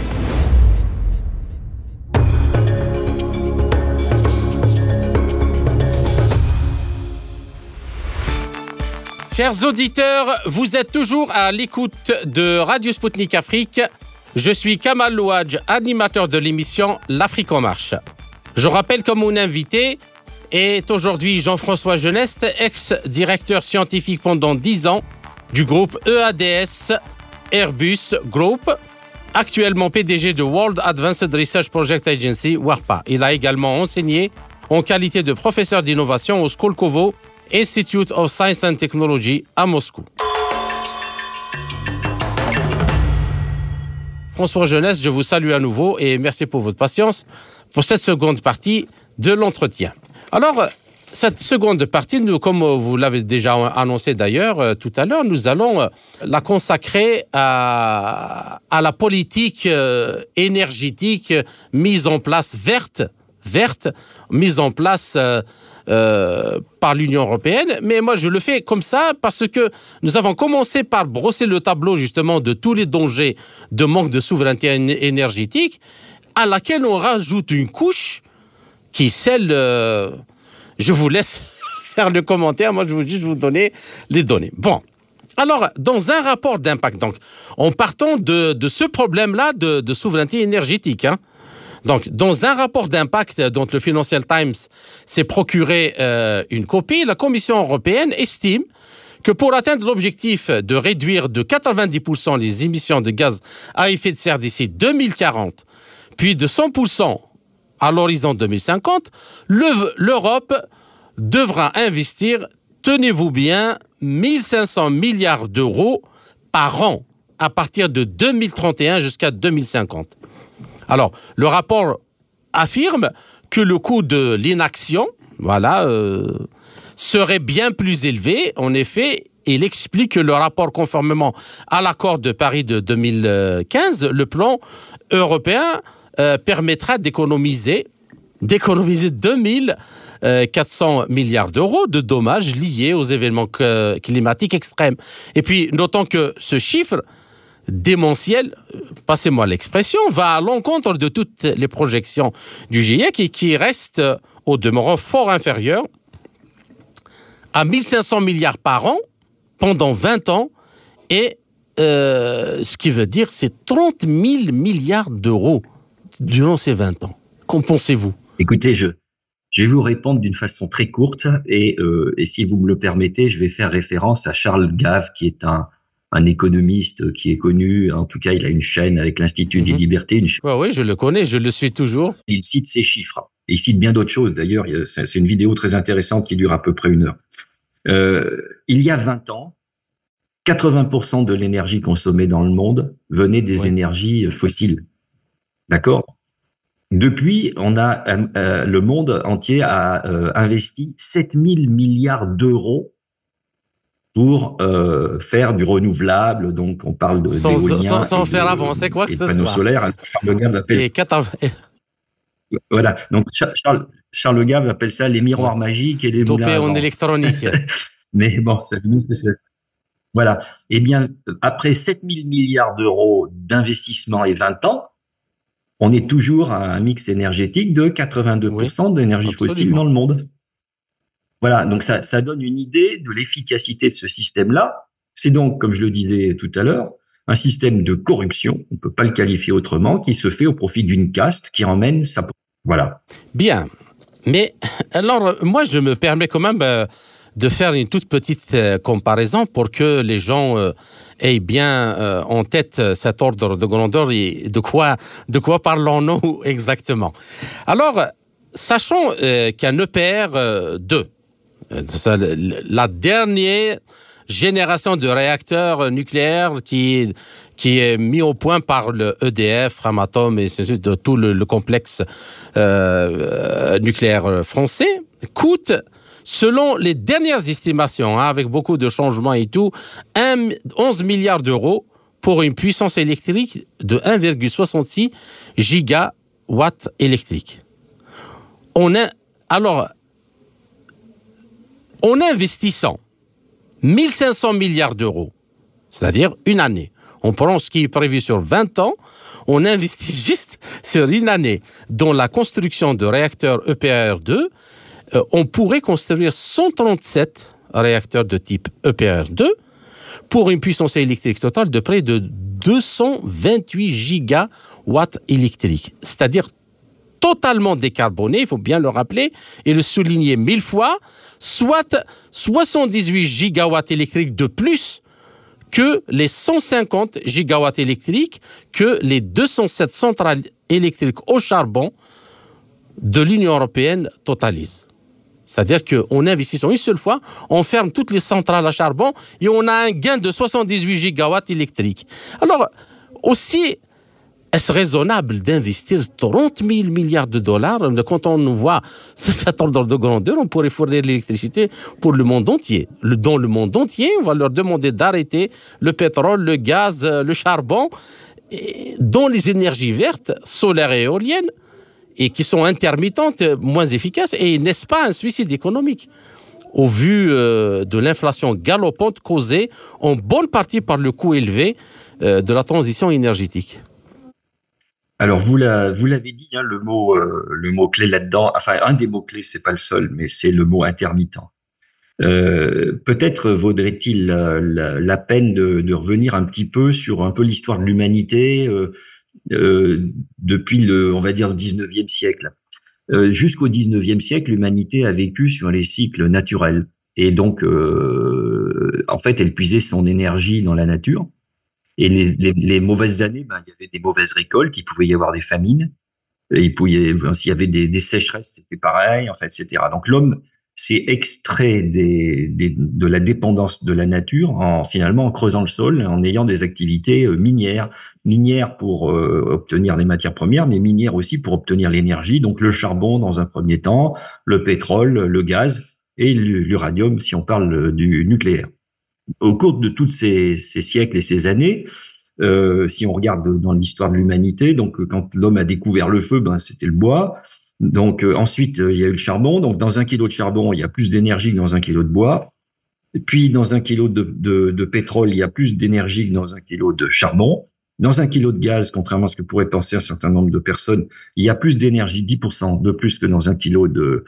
Chers auditeurs, vous êtes toujours à l'écoute de Radio Sputnik Afrique. Je suis Kamal Louadj, animateur de l'émission L'Afrique en marche. Je rappelle que mon invité est aujourd'hui Jean-François Geneste, ex-directeur scientifique pendant 10 ans du groupe EADS Airbus Group, actuellement PDG de World Advanced Research Project Agency, WARPA. Il a également enseigné en qualité de professeur d'innovation au Skolkovo Institute of Science and Technology à Moscou. François Geneste, je vous salue à nouveau et merci pour votre patience pour cette seconde partie de l'entretien. Alors, cette seconde partie, nous, comme vous l'avez déjà annoncé d'ailleurs tout à l'heure, nous allons la consacrer à la politique énergétique mise en place verte, mise en place par l'Union européenne. Mais moi, je le fais comme ça parce que nous avons commencé par brosser le tableau justement de tous les dangers de manque de souveraineté énergétique, à laquelle on rajoute une couche qui est celle... je vous laisse faire le commentaire, moi je veux juste vous donner les données. Bon, alors, dans un rapport d'impact, donc, en partant de ce problème-là de souveraineté énergétique, donc, dans un rapport d'impact dont le Financial Times s'est procuré une copie, la Commission européenne estime que pour atteindre l'objectif de réduire de 90% les émissions de gaz à effet de serre d'ici 2040, puis de 100% à l'horizon 2050, l'Europe devra investir, tenez-vous bien, 1500 milliards d'euros par an à partir de 2031 jusqu'à 2050. Alors, le rapport affirme que le coût de l'inaction, serait bien plus élevé. En effet, il explique que le rapport, conformément à l'accord de Paris de 2015, le plan européen permettra d'économiser 2400 milliards d'euros de dommages liés aux événements climatiques extrêmes. Et puis, notons que ce chiffre démentiel, passez-moi l'expression, va à l'encontre de toutes les projections du GIEC et qui reste au demeurant fort inférieur à 1500 milliards par an pendant 20 ans et ce qui veut dire c'est 30 000 milliards d'euros durant ces 20 ans. Qu'en pensez-vous ? Écoutez, je vais vous répondre d'une façon très courte et si vous me le permettez, je vais faire référence à Charles Gave, qui est un économiste qui est connu. En tout cas, il a une chaîne avec l'Institut des Libertés. Oui, je le connais, je le suis toujours. Il cite ces chiffres. Et il cite bien d'autres choses. D'ailleurs, c'est une vidéo très intéressante qui dure à peu près 1 heure. Il y a 20 ans, 80% de l'énergie consommée dans le monde venait des énergies fossiles. D'accord ? Depuis, le monde entier a investi 7 000 milliards d'euros pour faire du renouvelable. Donc, on parle d'éolien. Sans faire avancer quoi que ce soit. Panneaux solaires. Charles Gave appelle... Voilà. Donc, Charles Gave appelle ça les miroirs magiques et les moulins à vent. Dopés en électronique. Mais bon, ça finit que c'est... Voilà. Eh bien, après 7 000 milliards d'euros d'investissement et 20 ans, on est toujours à un mix énergétique de 82% d'énergie fossile dans le monde. Voilà, donc ça donne une idée de l'efficacité de ce système-là. C'est donc, comme je le disais tout à l'heure, un système de corruption, on ne peut pas le qualifier autrement, qui se fait au profit d'une caste qui emmène sa... Voilà. Bien, mais alors, moi, je me permets quand même de faire une toute petite comparaison pour que les gens aient bien en tête cet ordre de grandeur et de quoi parlons-nous exactement. Alors, sachons qu'un EPR 2, la dernière génération de réacteurs nucléaires qui est mis au point par le EDF, Framatome et de tout le complexe nucléaire français, coûte, selon les dernières estimations, avec beaucoup de changements et tout, 11 milliards d'euros pour une puissance électrique de 1,66 giga gigawatts électriques. En investissant 1500 milliards d'euros, c'est-à-dire une année, on prend ce qui est prévu sur 20 ans, on investit juste sur une année dans la construction de réacteurs EPR2, on pourrait construire 137 réacteurs de type EPR2 pour une puissance électrique totale de près de 228 gigawatts électriques, c'est-à-dire totalement décarboné, il faut bien le rappeler et le souligner 1000 fois, soit 78 gigawatts électriques de plus que les 150 gigawatts électriques que les 207 centrales électriques au charbon de l'Union européenne totalisent. C'est-à-dire qu'en investissant une seule fois, on ferme toutes les centrales à charbon et on a un gain de 78 gigawatts électriques. Alors, aussi, est-ce raisonnable d'investir 30 000 milliards de dollars? Quand on nous voit cet ordre de grandeur, on pourrait fournir l'électricité pour le monde entier. Dans le monde entier, on va leur demander d'arrêter le pétrole, le gaz, le charbon, dont les énergies vertes, solaires et éoliennes, et qui sont intermittentes, moins efficaces. Et n'est-ce pas un suicide économique au vu de l'inflation galopante causée en bonne partie par le coût élevé de la transition énergétique? Alors, vous l'avez dit, hein, le mot clé là-dedans, enfin, un des mots clés, c'est pas le seul, mais c'est le mot intermittent. Peut-être vaudrait-il la peine de revenir un petit peu sur un peu l'histoire de l'humanité depuis on va dire, le 19e siècle. Jusqu'au 19e siècle, l'humanité a vécu sur les cycles naturels. Et donc, en fait, elle puisait son énergie dans la nature. Et les mauvaises années, il y avait des mauvaises récoltes, il pouvait y avoir des famines, s'il y avait des sécheresses, c'était pareil, en fait, etc. Donc l'homme s'est extrait de la dépendance de la nature finalement en creusant le sol, en ayant des activités minières pour obtenir les matières premières, mais minières aussi pour obtenir l'énergie. Donc le charbon dans un premier temps, le pétrole, le gaz et l'uranium si on parle du nucléaire. Au cours de tous ces siècles et ces années, si on regarde dans l'histoire de l'humanité, donc quand l'homme a découvert le feu, c'était le bois. Donc ensuite, il y a eu le charbon. Donc dans 1 kilo de charbon, il y a plus d'énergie que dans 1 kilo de bois. Et puis dans 1 kilo de pétrole, il y a plus d'énergie que dans 1 kilo de charbon. Dans 1 kilo de gaz, contrairement à ce que pourraient penser un certain nombre de personnes, il y a plus d'énergie, 10% de plus que dans 1 kilo de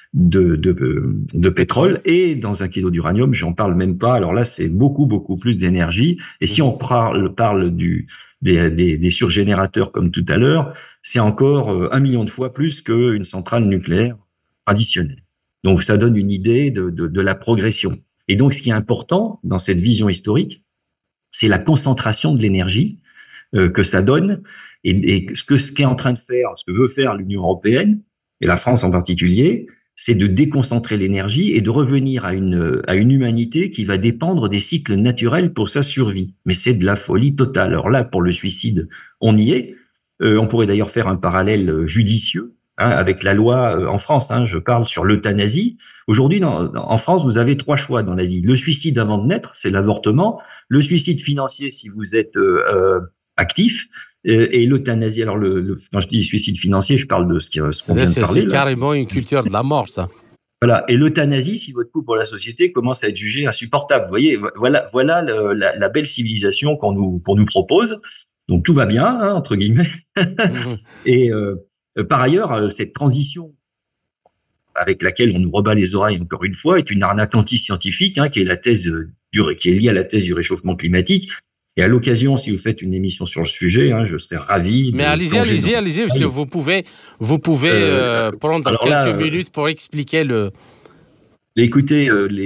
pétrole, et dans 1 kilo d'uranium, j'en parle même pas. Alors là, c'est beaucoup plus d'énergie. Et si on parle des surgénérateurs comme tout à l'heure, c'est encore 1 million de fois plus qu'une centrale nucléaire traditionnelle. Donc ça donne une idée de la progression. Et donc ce qui est important dans cette vision historique, c'est la concentration de l'énergie que ça donne, et ce qu'est en train de faire, ce que veut faire l'Union européenne et la France en particulier, c'est de déconcentrer l'énergie et de revenir à une humanité qui va dépendre des cycles naturels pour sa survie. Mais c'est de la folie totale. Alors là, pour le suicide, on y est. On pourrait d'ailleurs faire un parallèle judicieux avec la loi en France. Je parle sur l'euthanasie. Aujourd'hui, en France, vous avez 3 choix dans la vie. Le suicide avant de naître, c'est l'avortement. Le suicide financier si vous êtes actif. Et l'euthanasie, alors quand je dis suicide financier, je parle de ce qu'on vient de parler. C'est carrément une culture de la mort, ça. Voilà. Et l'euthanasie, si votre coût pour la société commence à être jugé insupportable. Vous voyez, voilà la belle civilisation qu'on nous propose. Donc tout va bien, entre guillemets. Et par ailleurs, cette transition avec laquelle on nous rebat les oreilles encore une fois est une arnaque anti-scientifique, qui est liée à la thèse du réchauffement climatique. Et à l'occasion, si vous faites une émission sur le sujet, je serais ravi. Mais allez-y, parce que vous pouvez prendre quelques minutes pour expliquer le. Écoutez,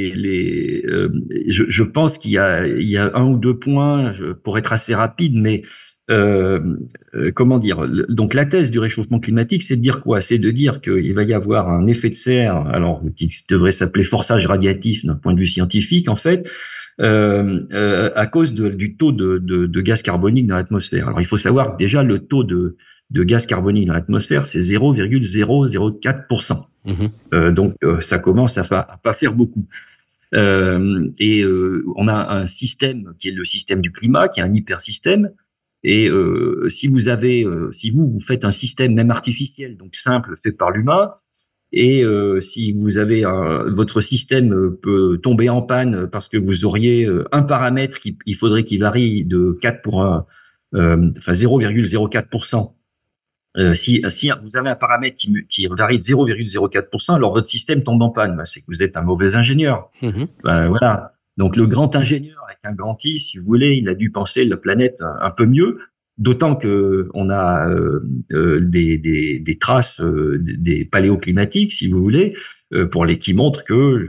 je pense qu'il y a 1 ou 2 points pour être assez rapide, mais comment dire. Donc la thèse du réchauffement climatique, c'est de dire quoi? C'est de dire qu'il va y avoir un effet de serre, alors qui devrait s'appeler forçage radiatif d'un point de vue scientifique, en fait. À cause du taux de gaz carbonique dans l'atmosphère. Alors, il faut savoir que déjà, le taux de gaz carbonique dans l'atmosphère, c'est 0,004%. Donc, ça commence à pas faire beaucoup. On a un système qui est le système du climat, qui est un hypersystème. Et si vous faites un système même artificiel, donc simple, fait par l'humain, et si vous avez votre système peut tomber en panne parce que vous auriez un paramètre il faudrait qu'il varie de 0,04%. Si vous avez un paramètre qui varie de 0,04%, alors votre système tombe en panne. C'est que vous êtes un mauvais ingénieur. Voilà. Donc le grand ingénieur avec un grand I, si vous voulez, il a dû penser la planète un peu mieux. D'autant que on a des traces des paléoclimatiques, si vous voulez, qui montrent que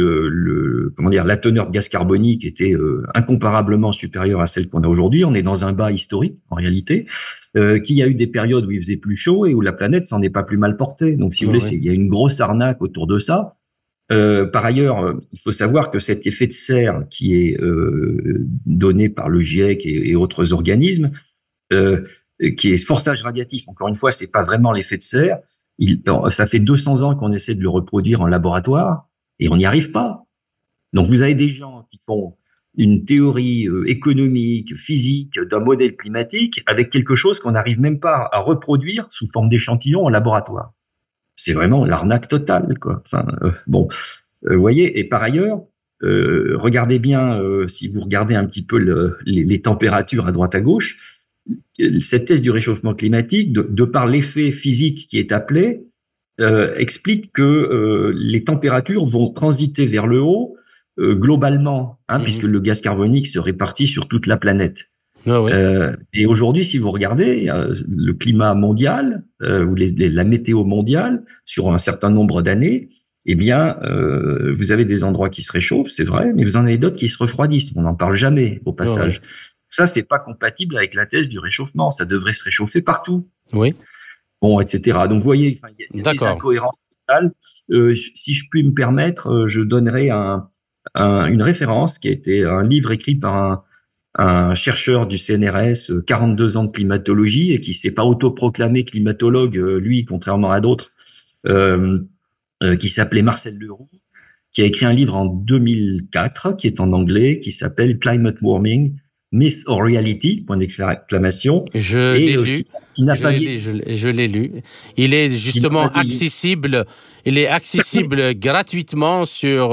la teneur de gaz carbonique était incomparablement supérieure à celle qu'on a aujourd'hui. On est dans un bas historique en réalité, qu'il y a eu des périodes où il faisait plus chaud et où la planète s'en est pas plus mal portée. Donc si vous voulez, il y a une grosse arnaque autour de ça. Par ailleurs, il faut savoir que cet effet de serre qui est donné par le GIEC et autres organismes, qui est forçage radiatif. Encore une fois, c'est pas vraiment l'effet de serre. Ça fait 200 ans qu'on essaie de le reproduire en laboratoire et on n'y arrive pas. Donc, vous avez des gens qui font une théorie économique, physique d'un modèle climatique avec quelque chose qu'on n'arrive même pas à reproduire sous forme d'échantillon en laboratoire. C'est vraiment l'arnaque totale, quoi. Enfin, vous voyez. Et par ailleurs, regardez bien, si vous regardez un petit peu les températures à droite à gauche, cette thèse du réchauffement climatique, de par l'effet physique qui est appelé, explique que les températures vont transiter vers le haut globalement, puisque le gaz carbonique se répartit sur toute la planète. Et aujourd'hui, si vous regardez le climat mondial ou la météo mondiale sur un certain nombre d'années, eh bien, vous avez des endroits qui se réchauffent, c'est vrai, mais vous en avez d'autres qui se refroidissent. On n'en parle jamais au passage. Ça, c'est pas compatible avec la thèse du réchauffement. Ça devrait se réchauffer partout. Oui. Bon, etc. Donc, vous voyez, il y a des incohérences totales. Si je puis me permettre, je donnerai une référence qui a été un livre écrit par un chercheur du CNRS, 42 ans de climatologie, et qui s'est pas autoproclamé climatologue, lui, contrairement à d'autres, qui s'appelait Marcel Leroux, qui a écrit un livre en 2004, qui est en anglais, qui s'appelle Climate Warming, Myth or Reality, point d'exclamation. Je l'ai lu. Il est justement accessible. Il est accessible gratuitement sur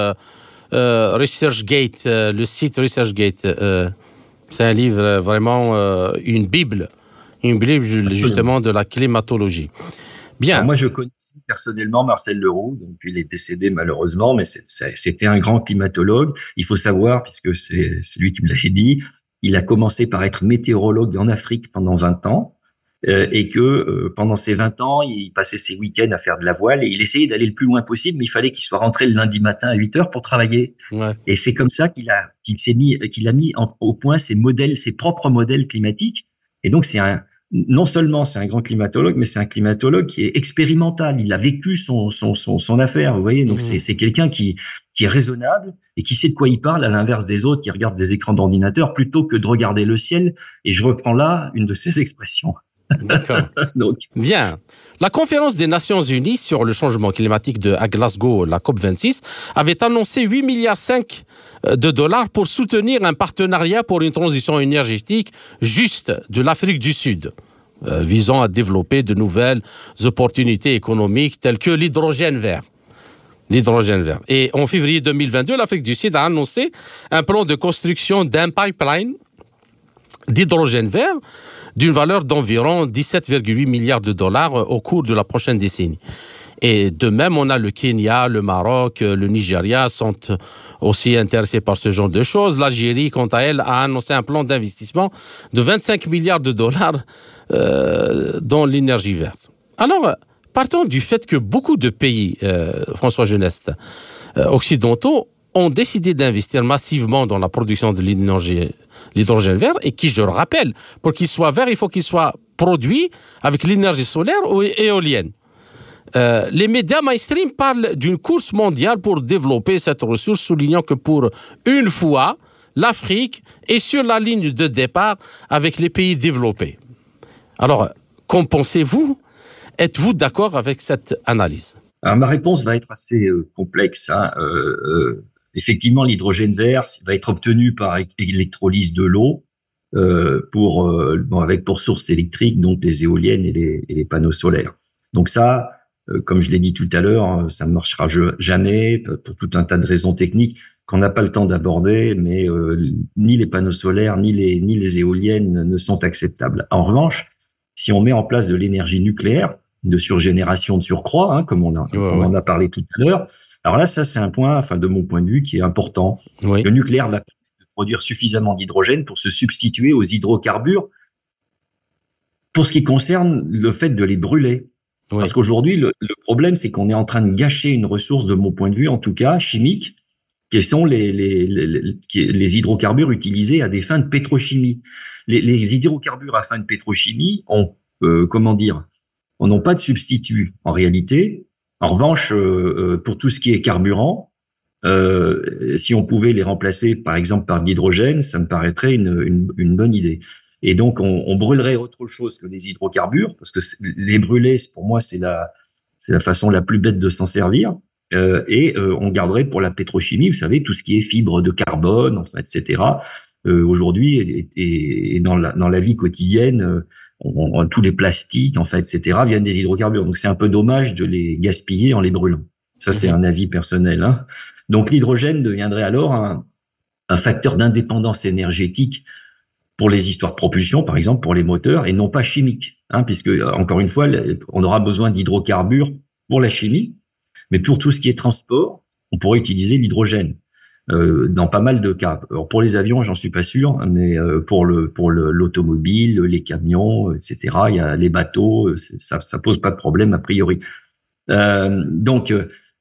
ResearchGate, le site ResearchGate. C'est un livre vraiment une bible justement de la climatologie. Bien. Alors moi, je connais personnellement Marcel Leroux, donc il est décédé malheureusement, mais c'était un grand climatologue. Il faut savoir, puisque c'est lui qui me l'avait dit, il a commencé par être météorologue en Afrique pendant 20 ans, et que pendant ces 20 ans, il passait ses week-ends à faire de la voile, et il essayait d'aller le plus loin possible, mais il fallait qu'il soit rentré le lundi matin à 8h pour travailler. Et c'est comme ça qu'il a mis au point ses propres modèles climatiques. Et donc non seulement c'est un grand climatologue, mais c'est un climatologue qui est expérimental. Il a vécu son affaire, vous voyez. Donc c'est quelqu'un qui est raisonnable et qui sait de quoi il parle, à l'inverse des autres qui regardent des écrans d'ordinateur plutôt que de regarder le ciel. Et je reprends là une de ses expressions. D'accord. Bien. La conférence des Nations Unies sur le changement climatique à Glasgow, la COP26, avait annoncé 8,5 milliards de dollars pour soutenir un partenariat pour une transition énergétique juste de l'Afrique du Sud, visant à développer de nouvelles opportunités économiques telles que l'hydrogène vert. Et en février 2022, l'Afrique du Sud a annoncé un plan de construction d'un pipeline d'hydrogène vert d'une valeur d'environ 17,8 milliards de dollars au cours de la prochaine décennie. Et de même, on a le Kenya, le Maroc, le Nigeria sont aussi intéressés par ce genre de choses. L'Algérie, quant à elle, a annoncé un plan d'investissement de 25 milliards de dollars dans l'énergie verte. Alors, partons du fait que beaucoup de pays, François Geneste, occidentaux, ont décidé d'investir massivement dans la production de l'hydrogène vert, et qui, je le rappelle, pour qu'il soit vert, il faut qu'il soit produit avec l'énergie solaire ou éolienne. Les médias mainstream parlent d'une course mondiale pour développer cette ressource, soulignant que pour une fois, l'Afrique est sur la ligne de départ avec les pays développés. Alors, qu'en pensez-vous ? Êtes-vous d'accord avec cette analyse ? Alors, ma réponse va être assez complexe. Effectivement, l'hydrogène vert va être obtenu par électrolyse de l'eau. avec pour source électrique donc les éoliennes et les panneaux solaires. Donc ça, comme je l'ai dit tout à l'heure, ça ne marchera jamais pour tout un tas de raisons techniques qu'on n'a pas le temps d'aborder, mais ni les panneaux solaires ni les éoliennes ne sont acceptables. En revanche, si on met en place de l'énergie nucléaire, de surgénération de surcroît, comme on en a parlé tout à l'heure, alors là, ça c'est un point, de mon point de vue, qui est important. Oui. Le nucléaire va produire suffisamment d'hydrogène pour se substituer aux hydrocarbures pour ce qui concerne le fait de les brûler. Oui. Parce qu'aujourd'hui, le problème, c'est qu'on est en train de gâcher une ressource, de mon point de vue, en tout cas, chimique, qui sont les hydrocarbures utilisés à des fins de pétrochimie. Les hydrocarbures à fin de pétrochimie n'ont pas de substitut en réalité. En revanche, pour tout ce qui est carburant, si on pouvait les remplacer, par exemple, par de l'hydrogène, ça me paraîtrait une bonne idée. Et donc, on brûlerait autre chose que des hydrocarbures, parce que les brûler, pour moi, c'est la façon la plus bête de s'en servir. On garderait pour la pétrochimie, vous savez, tout ce qui est fibres de carbone, etc. Aujourd'hui, et dans la vie quotidienne, tous les plastiques, etc., viennent des hydrocarbures. Donc, c'est un peu dommage de les gaspiller en les brûlant. Ça, c'est un avis personnel. Donc, l'hydrogène deviendrait alors un facteur d'indépendance énergétique pour les histoires de propulsion, par exemple, pour les moteurs, et non pas chimique, puisque, encore une fois, on aura besoin d'hydrocarbures pour la chimie, mais pour tout ce qui est transport, on pourrait utiliser l'hydrogène dans pas mal de cas. Alors, pour les avions, j'en suis pas sûr, mais pour l'automobile, les camions, etc., il y a les bateaux, ça pose pas de problème a priori. Donc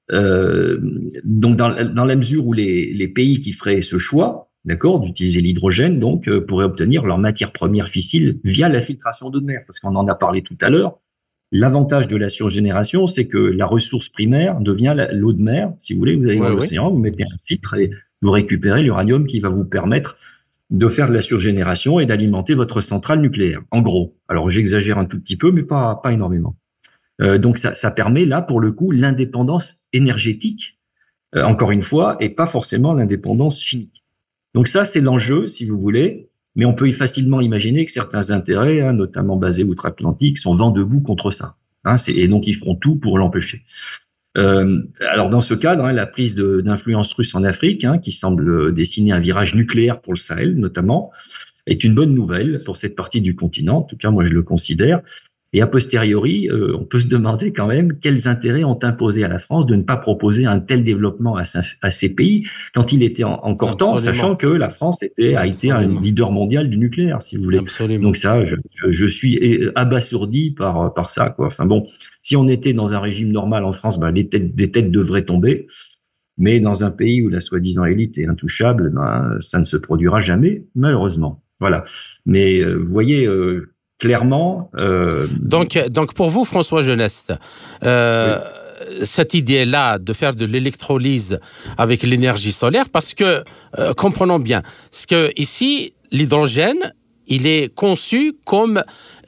dans la mesure où les pays qui feraient ce choix, d'accord, d'utiliser l'hydrogène, donc pourraient obtenir leur matière première fissile via la filtration d'eau de mer, parce qu'on en a parlé tout à l'heure. L'avantage de la surgénération, c'est que la ressource primaire devient l'eau de mer. Si vous voulez, vous allez dans l'océan, vous mettez un filtre et vous récupérez l'uranium qui va vous permettre de faire de la surgénération et d'alimenter votre centrale nucléaire, en gros. Alors, j'exagère un tout petit peu, mais pas énormément. Donc, ça permet, là, pour le coup, l'indépendance énergétique, encore une fois, et pas forcément l'indépendance chimique. Donc ça, c'est l'enjeu, si vous voulez, mais on peut facilement imaginer que certains intérêts, notamment basés outre-Atlantique, sont vent debout contre ça. Et donc, ils feront tout pour l'empêcher. Alors, dans ce cadre, la prise d'influence russe en Afrique, qui semble dessiner un virage nucléaire pour le Sahel, notamment, est une bonne nouvelle pour cette partie du continent. En tout cas, moi, je le considère. Et a posteriori, on peut se demander quand même quels intérêts ont imposé à la France de ne pas proposer un tel développement à ces pays quand il était encore temps, sachant que la France a été un leader mondial du nucléaire, si vous voulez. Absolument. Donc ça, je suis abasourdi par ça, quoi. Enfin bon, si on était dans un régime normal en France, des têtes devraient tomber. Mais dans un pays où la soi-disant élite est intouchable, ça ne se produira jamais, malheureusement. Voilà. Mais vous voyez. Clairement. Donc pour vous, François Geneste, cette idée-là de faire de l'électrolyse avec l'énergie solaire, parce que comprenons bien, parce que ici l'hydrogène, il est conçu comme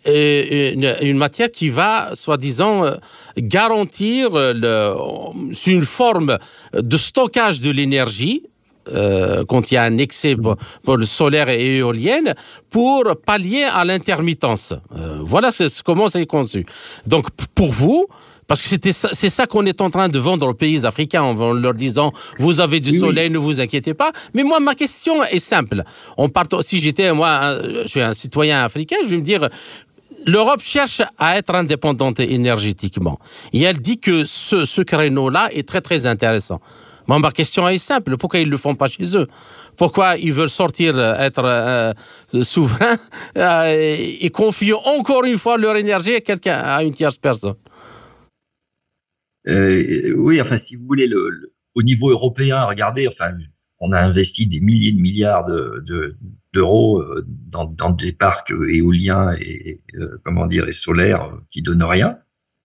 une matière qui va, soi-disant, garantir sous une forme de stockage de l'énergie. Quand il y a un excès pour le solaire et éolienne, pour pallier à l'intermittence. Voilà comment c'est conçu. Donc, pour vous, parce que c'est ça qu'on est en train de vendre aux pays africains en leur disant « Vous avez du soleil, ne vous inquiétez pas ». Mais moi, ma question est simple. Si je suis un citoyen africain, je vais me dire... L'Europe cherche à être indépendante énergétiquement. Et elle dit que ce créneau-là est très, très intéressant. Moi, ma question est simple. Pourquoi ils ne le font pas chez eux ? Pourquoi ils veulent sortir, être souverains et confier encore une fois leur énergie à une tierce personne ? Oui, si vous voulez, au niveau européen, regardez, on a investi des milliers de milliards d'euros dans des parcs éoliens et solaires qui donnent rien, d'accord ?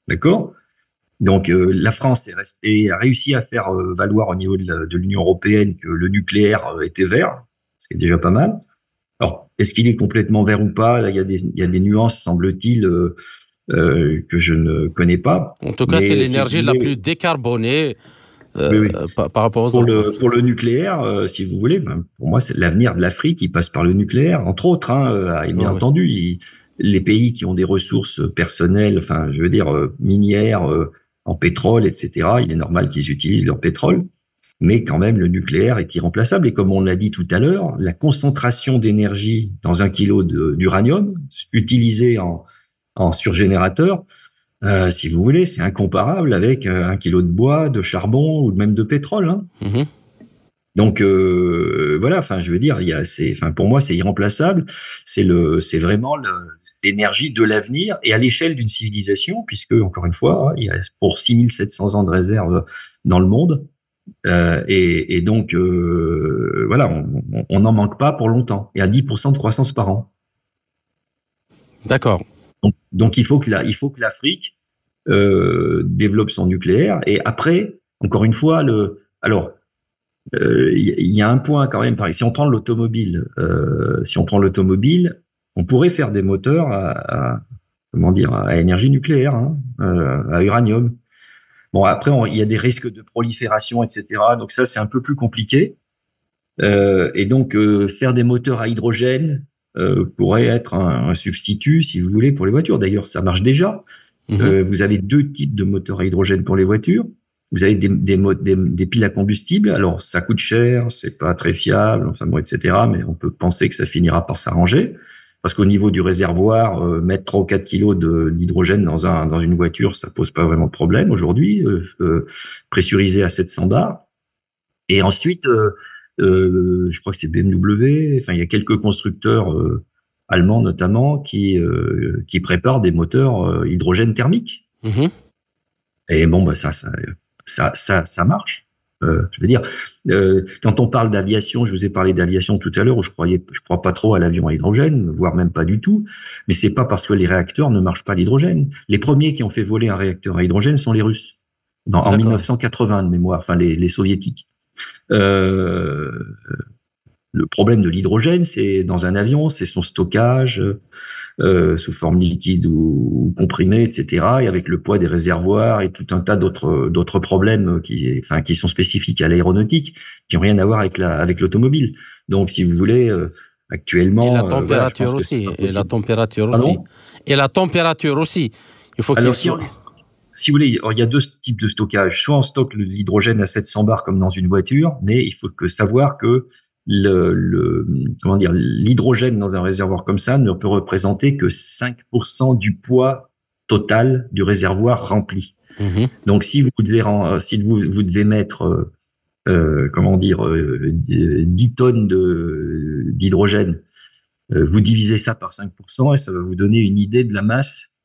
Donc, la France a réussi à faire valoir au niveau de l'Union européenne que le nucléaire était vert, ce qui est déjà pas mal. Alors, est-ce qu'il est complètement vert ou pas ? Là, il y a des nuances, semble-t-il, que je ne connais pas. En tout cas, c'est l'énergie la plus décarbonée Oui. par rapport aux pour le nucléaire, si vous voulez, pour moi, c'est l'avenir de l'Afrique, il passe par le nucléaire, entre autres. Et bien entendu, les pays qui ont des ressources personnelles, enfin, je veux dire, minières, en pétrole, etc., il est normal qu'ils utilisent leur pétrole. Mais quand même, le nucléaire est irremplaçable. Et comme on l'a dit tout à l'heure, la concentration d'énergie dans 1 kilo d'uranium utilisé en surgénérateur, si vous voulez, c'est incomparable avec 1 kilo de bois, de charbon ou même de pétrole. Donc voilà, enfin je veux dire, pour moi c'est irremplaçable. C'est vraiment l'énergie de l'avenir et à l'échelle d'une civilisation, puisque encore une fois, il y a pour 6700 ans de réserve dans le monde. Et donc voilà, on n'en manque pas pour longtemps. Et à 10% de croissance par an. D'accord. Donc il faut que l'Afrique développe son nucléaire. Et après, encore une fois, il y a un point quand même. Si on prend l'automobile, on pourrait faire des moteurs à énergie nucléaire, à uranium. Bon, après, il y a des risques de prolifération, etc. Donc ça, c'est un peu plus compliqué. Et donc, faire des moteurs à hydrogène pourrait être un substitut, si vous voulez, pour les voitures. D'ailleurs, ça marche déjà. Vous avez 2 types de moteurs à hydrogène pour les voitures. Vous avez des piles à combustible. Alors, ça coûte cher, c'est pas très fiable, enfin bon, etc. Mais on peut penser que ça finira par s'arranger. Parce qu'au niveau du réservoir, mettre 3 ou 4 kilos d'hydrogène dans une voiture, ça pose pas vraiment de problème aujourd'hui, pressurisé à 700 bars. Et ensuite, je crois que c'est BMW, enfin il y a quelques constructeurs allemands notamment qui préparent des moteurs hydrogène thermique. Et bon, bah ça marche. Je veux dire, quand on parle d'aviation, je vous ai parlé d'aviation tout à l'heure, où je crois pas trop à l'avion à hydrogène, voire même pas du tout. Mais c'est pas parce que les réacteurs ne marchent pas à l'hydrogène. Les premiers qui ont fait voler un réacteur à hydrogène sont les Russes, en 1980 de mémoire, enfin les Soviétiques. Le problème de l'hydrogène, c'est dans un avion, c'est son stockage sous forme liquide ou comprimée, etc. Et avec le poids des réservoirs et tout un tas d'autres problèmes qui sont spécifiques à l'aéronautique, qui n'ont rien à voir avec l'automobile. Donc, si vous voulez, actuellement, et la température aussi. Et la température aussi. Il faut qu'il soit. Si vous voulez, il y a 2 types de stockage. Soit on stocke l'hydrogène à 700 bars comme dans une voiture, mais il faut savoir que l'hydrogène dans un réservoir comme ça ne peut représenter que 5% du poids total du réservoir rempli. Donc, si vous devez mettre, 10 tonnes d'hydrogène, vous divisez ça par 5% et ça va vous donner une idée de la masse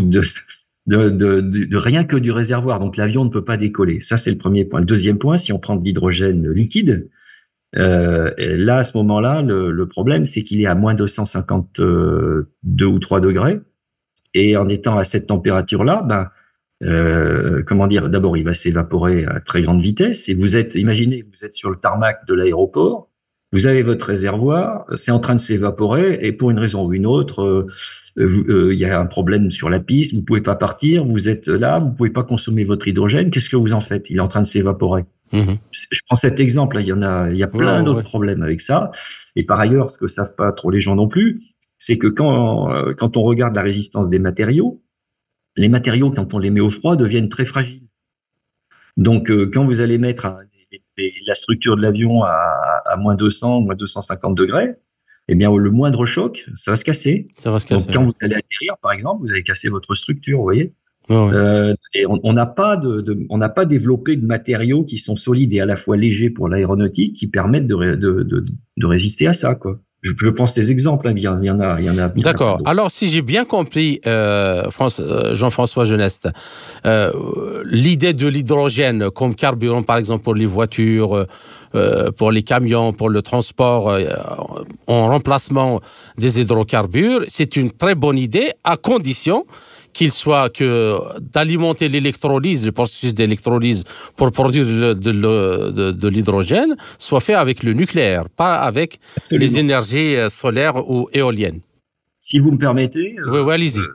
de rien que du réservoir. Donc, l'avion ne peut pas décoller. Ça, c'est le premier point. Le deuxième point, si on prend de l'hydrogène liquide, là, à ce moment-là, le problème, c'est qu'il est à moins 252 ou 3 degrés. Et en étant à cette température-là, d'abord, il va s'évaporer à très grande vitesse. Et imaginez, vous êtes sur le tarmac de l'aéroport, vous avez votre réservoir, c'est en train de s'évaporer, et pour une raison ou une autre, il y a un problème sur la piste, vous pouvez pas partir, vous êtes là, vous pouvez pas consommer votre hydrogène. Qu'est-ce que vous en faites? Il est en train de s'évaporer. Je prends cet exemple, il y a plein d'autres problèmes avec ça. Et par ailleurs, ce que savent pas trop les gens non plus, c'est que quand on regarde la résistance des matériaux, les matériaux, quand on les met au froid, deviennent très fragiles. Donc, quand vous allez mettre la structure de l'avion à moins 200, moins 250 degrés, eh bien, le moindre choc, ça va se casser. Donc, quand vous allez atterrir, par exemple, vous allez casser votre structure, vous voyez. Et on n'a pas développé de matériaux qui sont solides et à la fois légers pour l'aéronautique qui permettent de résister à ça, quoi. Je pense des exemples, il y en a. D'accord. Alors, si j'ai bien compris, Jean-François Geneste, l'idée de l'hydrogène comme carburant, par exemple, pour les voitures, pour les camions, pour le transport, en remplacement des hydrocarbures, c'est une très bonne idée, à condition qu'il soit d'alimenter l'électrolyse, le processus d'électrolyse pour produire de l'hydrogène, soit fait avec le nucléaire, pas avec les énergies solaires ou éoliennes. Si vous me permettez... Oui, allez-y.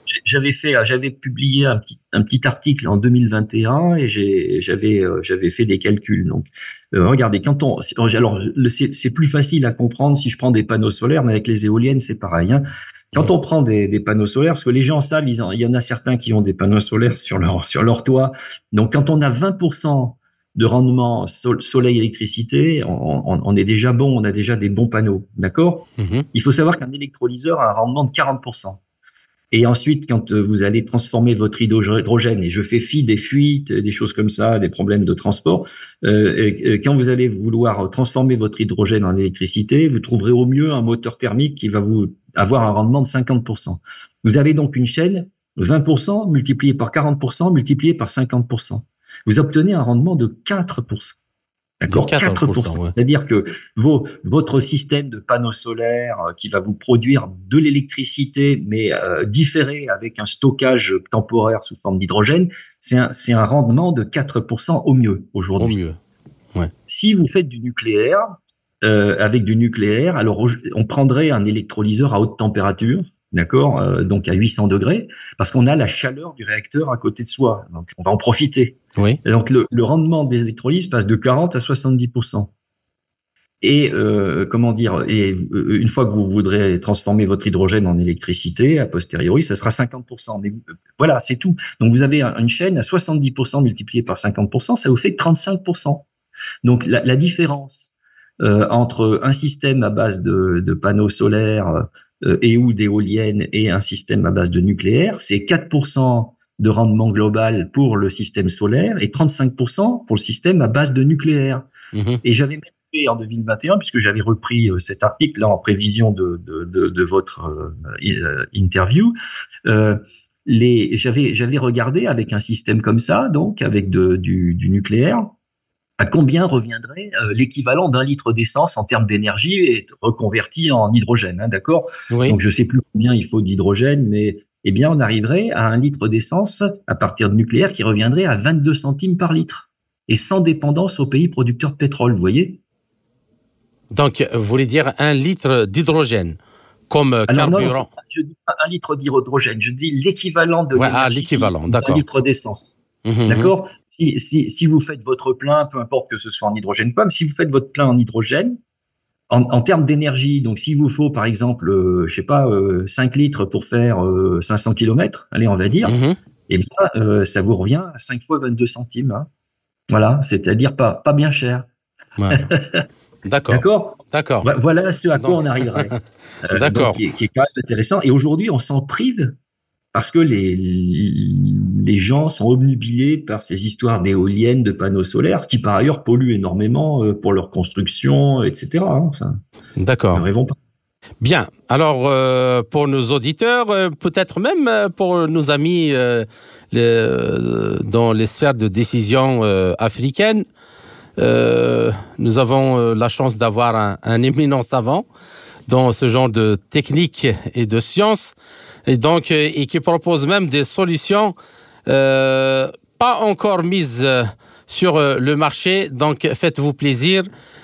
J'avais publié un petit article en 2021 et j'avais fait des calculs. Donc, regardez, c'est plus facile à comprendre si je prends des panneaux solaires, mais avec les éoliennes, c'est pareil, hein. Quand on prend des panneaux solaires, parce que les gens en salle, il y en a certains qui ont des panneaux solaires sur leur toit. Donc, quand on a 20% de rendement soleil-électricité, on est déjà bon, on a déjà des bons panneaux, d'accord? Il faut savoir qu'un électrolyseur a un rendement de 40%. Et ensuite, quand vous allez transformer votre hydrogène, et je fais fi des fuites, des choses comme ça, des problèmes de transport, quand vous allez vouloir transformer votre hydrogène en électricité, vous trouverez au mieux un moteur thermique qui va vous avoir un rendement de 50%. Vous avez donc une chaîne 20% multiplié par 40% multiplié par 50%. Vous obtenez un rendement de 4%. D'accord, 4%. Ouais. C'est-à-dire que votre système de panneaux solaires qui va vous produire de l'électricité, mais différé avec un stockage temporaire sous forme d'hydrogène, c'est un rendement de 4% au mieux aujourd'hui. Au mieux. Ouais. Si vous faites du nucléaire, avec du nucléaire, alors on prendrait un électrolyseur à haute température. D'accord, donc à 800 degrés, parce qu'on a la chaleur du réacteur à côté de soi. Donc, on va en profiter. Oui. Et donc, le rendement des électrolyses passe de 40 à 70%. Et, et une fois que vous voudrez transformer votre hydrogène en électricité, a posteriori, ça sera 50%. Mais voilà, c'est tout. Donc, vous avez une chaîne à 70% multipliée par 50%, ça vous fait 35%. Donc, la différence entre un système à base de panneaux solaires et ou d'éoliennes et un système à base de nucléaire, c'est 4% de rendement global pour le système solaire et 35% pour le système à base de nucléaire. Et j'avais même fait en 2021, puisque j'avais repris cet article là en prévision de votre interview, j'avais regardé avec un système comme ça, donc avec du nucléaire, à combien reviendrait l'équivalent d'un litre d'essence en termes d'énergie et reconverti en hydrogène, hein, d'accord? Oui. Donc, je sais plus combien il faut d'hydrogène, mais eh bien, on arriverait à un litre d'essence à partir de nucléaire qui reviendrait à 22 centimes par litre et sans dépendance aux pays producteurs de pétrole, vous voyez? Donc, vous voulez dire 1 litre d'hydrogène comme carburant? Non, je dis pas 1 litre d'hydrogène, je dis l'équivalent de l'énergie d'un litre d'essence. D'accord. Si vous faites votre plein, peu importe que ce soit en hydrogène ou pas, mais si vous faites votre plein en hydrogène, en termes d'énergie, donc s'il vous faut par exemple, 5 litres pour faire 500 km, allez, on va dire, eh bien, ça vous revient à 5 fois 22 centimes. Hein. Voilà, c'est-à-dire pas bien cher. Ouais. D'accord. Voilà ce à quoi on arriverait. D'accord. Qui est quand même intéressant. Et aujourd'hui, on s'en prive. Parce que les gens sont obnubilés par ces histoires d'éoliennes, de panneaux solaires, qui par ailleurs polluent énormément pour leur construction, etc. Enfin, d'accord. Ne rêvons pas. Bien. Alors, pour nos auditeurs, peut-être même pour nos amis dans les sphères de décision africaines, nous avons la chance d'avoir un éminent savant dans ce genre de techniques et de sciences. Et qui propose même des solutions pas encore mises sur le marché. Donc, faites-vous plaisir.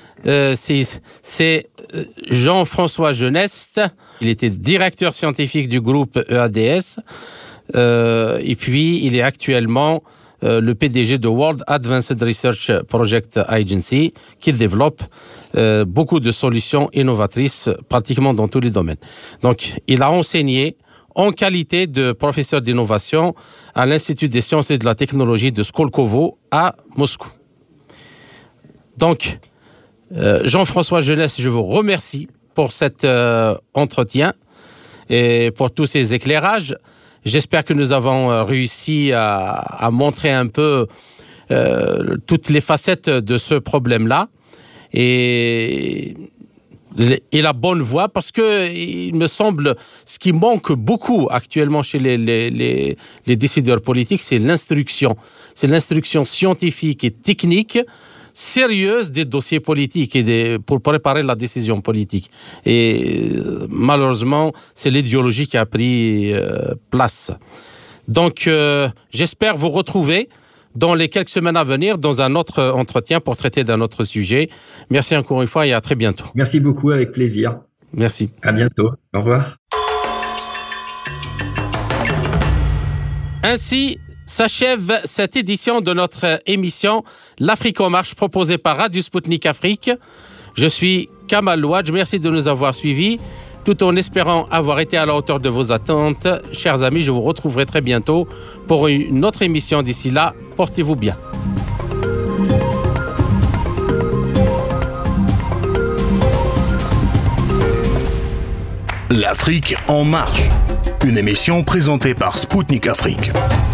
C'est Jean-François Geneste. Il était directeur scientifique du groupe EADS. Et puis, il est actuellement le PDG de World Advanced Research Project Agency, qui développe beaucoup de solutions innovatrices pratiquement dans tous les domaines. Donc, il a enseigné en qualité de professeur d'innovation à l'Institut des sciences et de la technologie de Skolkovo à Moscou. Donc, Jean-François Geneste, je vous remercie pour cet entretien et pour tous ces éclairages. J'espère que nous avons réussi à montrer un peu toutes les facettes de ce problème-là et la bonne voie, parce que il me semble ce qui manque beaucoup actuellement chez les décideurs politiques, c'est l'instruction. C'est l'instruction scientifique et technique sérieuse des dossiers politiques et pour préparer la décision politique. Et malheureusement, c'est l'idéologie qui a pris place. Donc, j'espère vous retrouver dans les quelques semaines à venir dans un autre entretien pour traiter d'un autre sujet. Merci encore une fois et à très bientôt. Merci beaucoup, avec plaisir. Merci. À bientôt. Au revoir. Ainsi s'achève cette édition de notre émission L'Afrique en marche proposée par Radio Sputnik Afrique. Je suis Kamal Louadj, merci de nous avoir suivis, tout en espérant avoir été à la hauteur de vos attentes. Chers amis, je vous retrouverai très bientôt pour une autre émission. D'ici là, portez-vous bien. L'Afrique en marche, une émission présentée par Sputnik Afrique.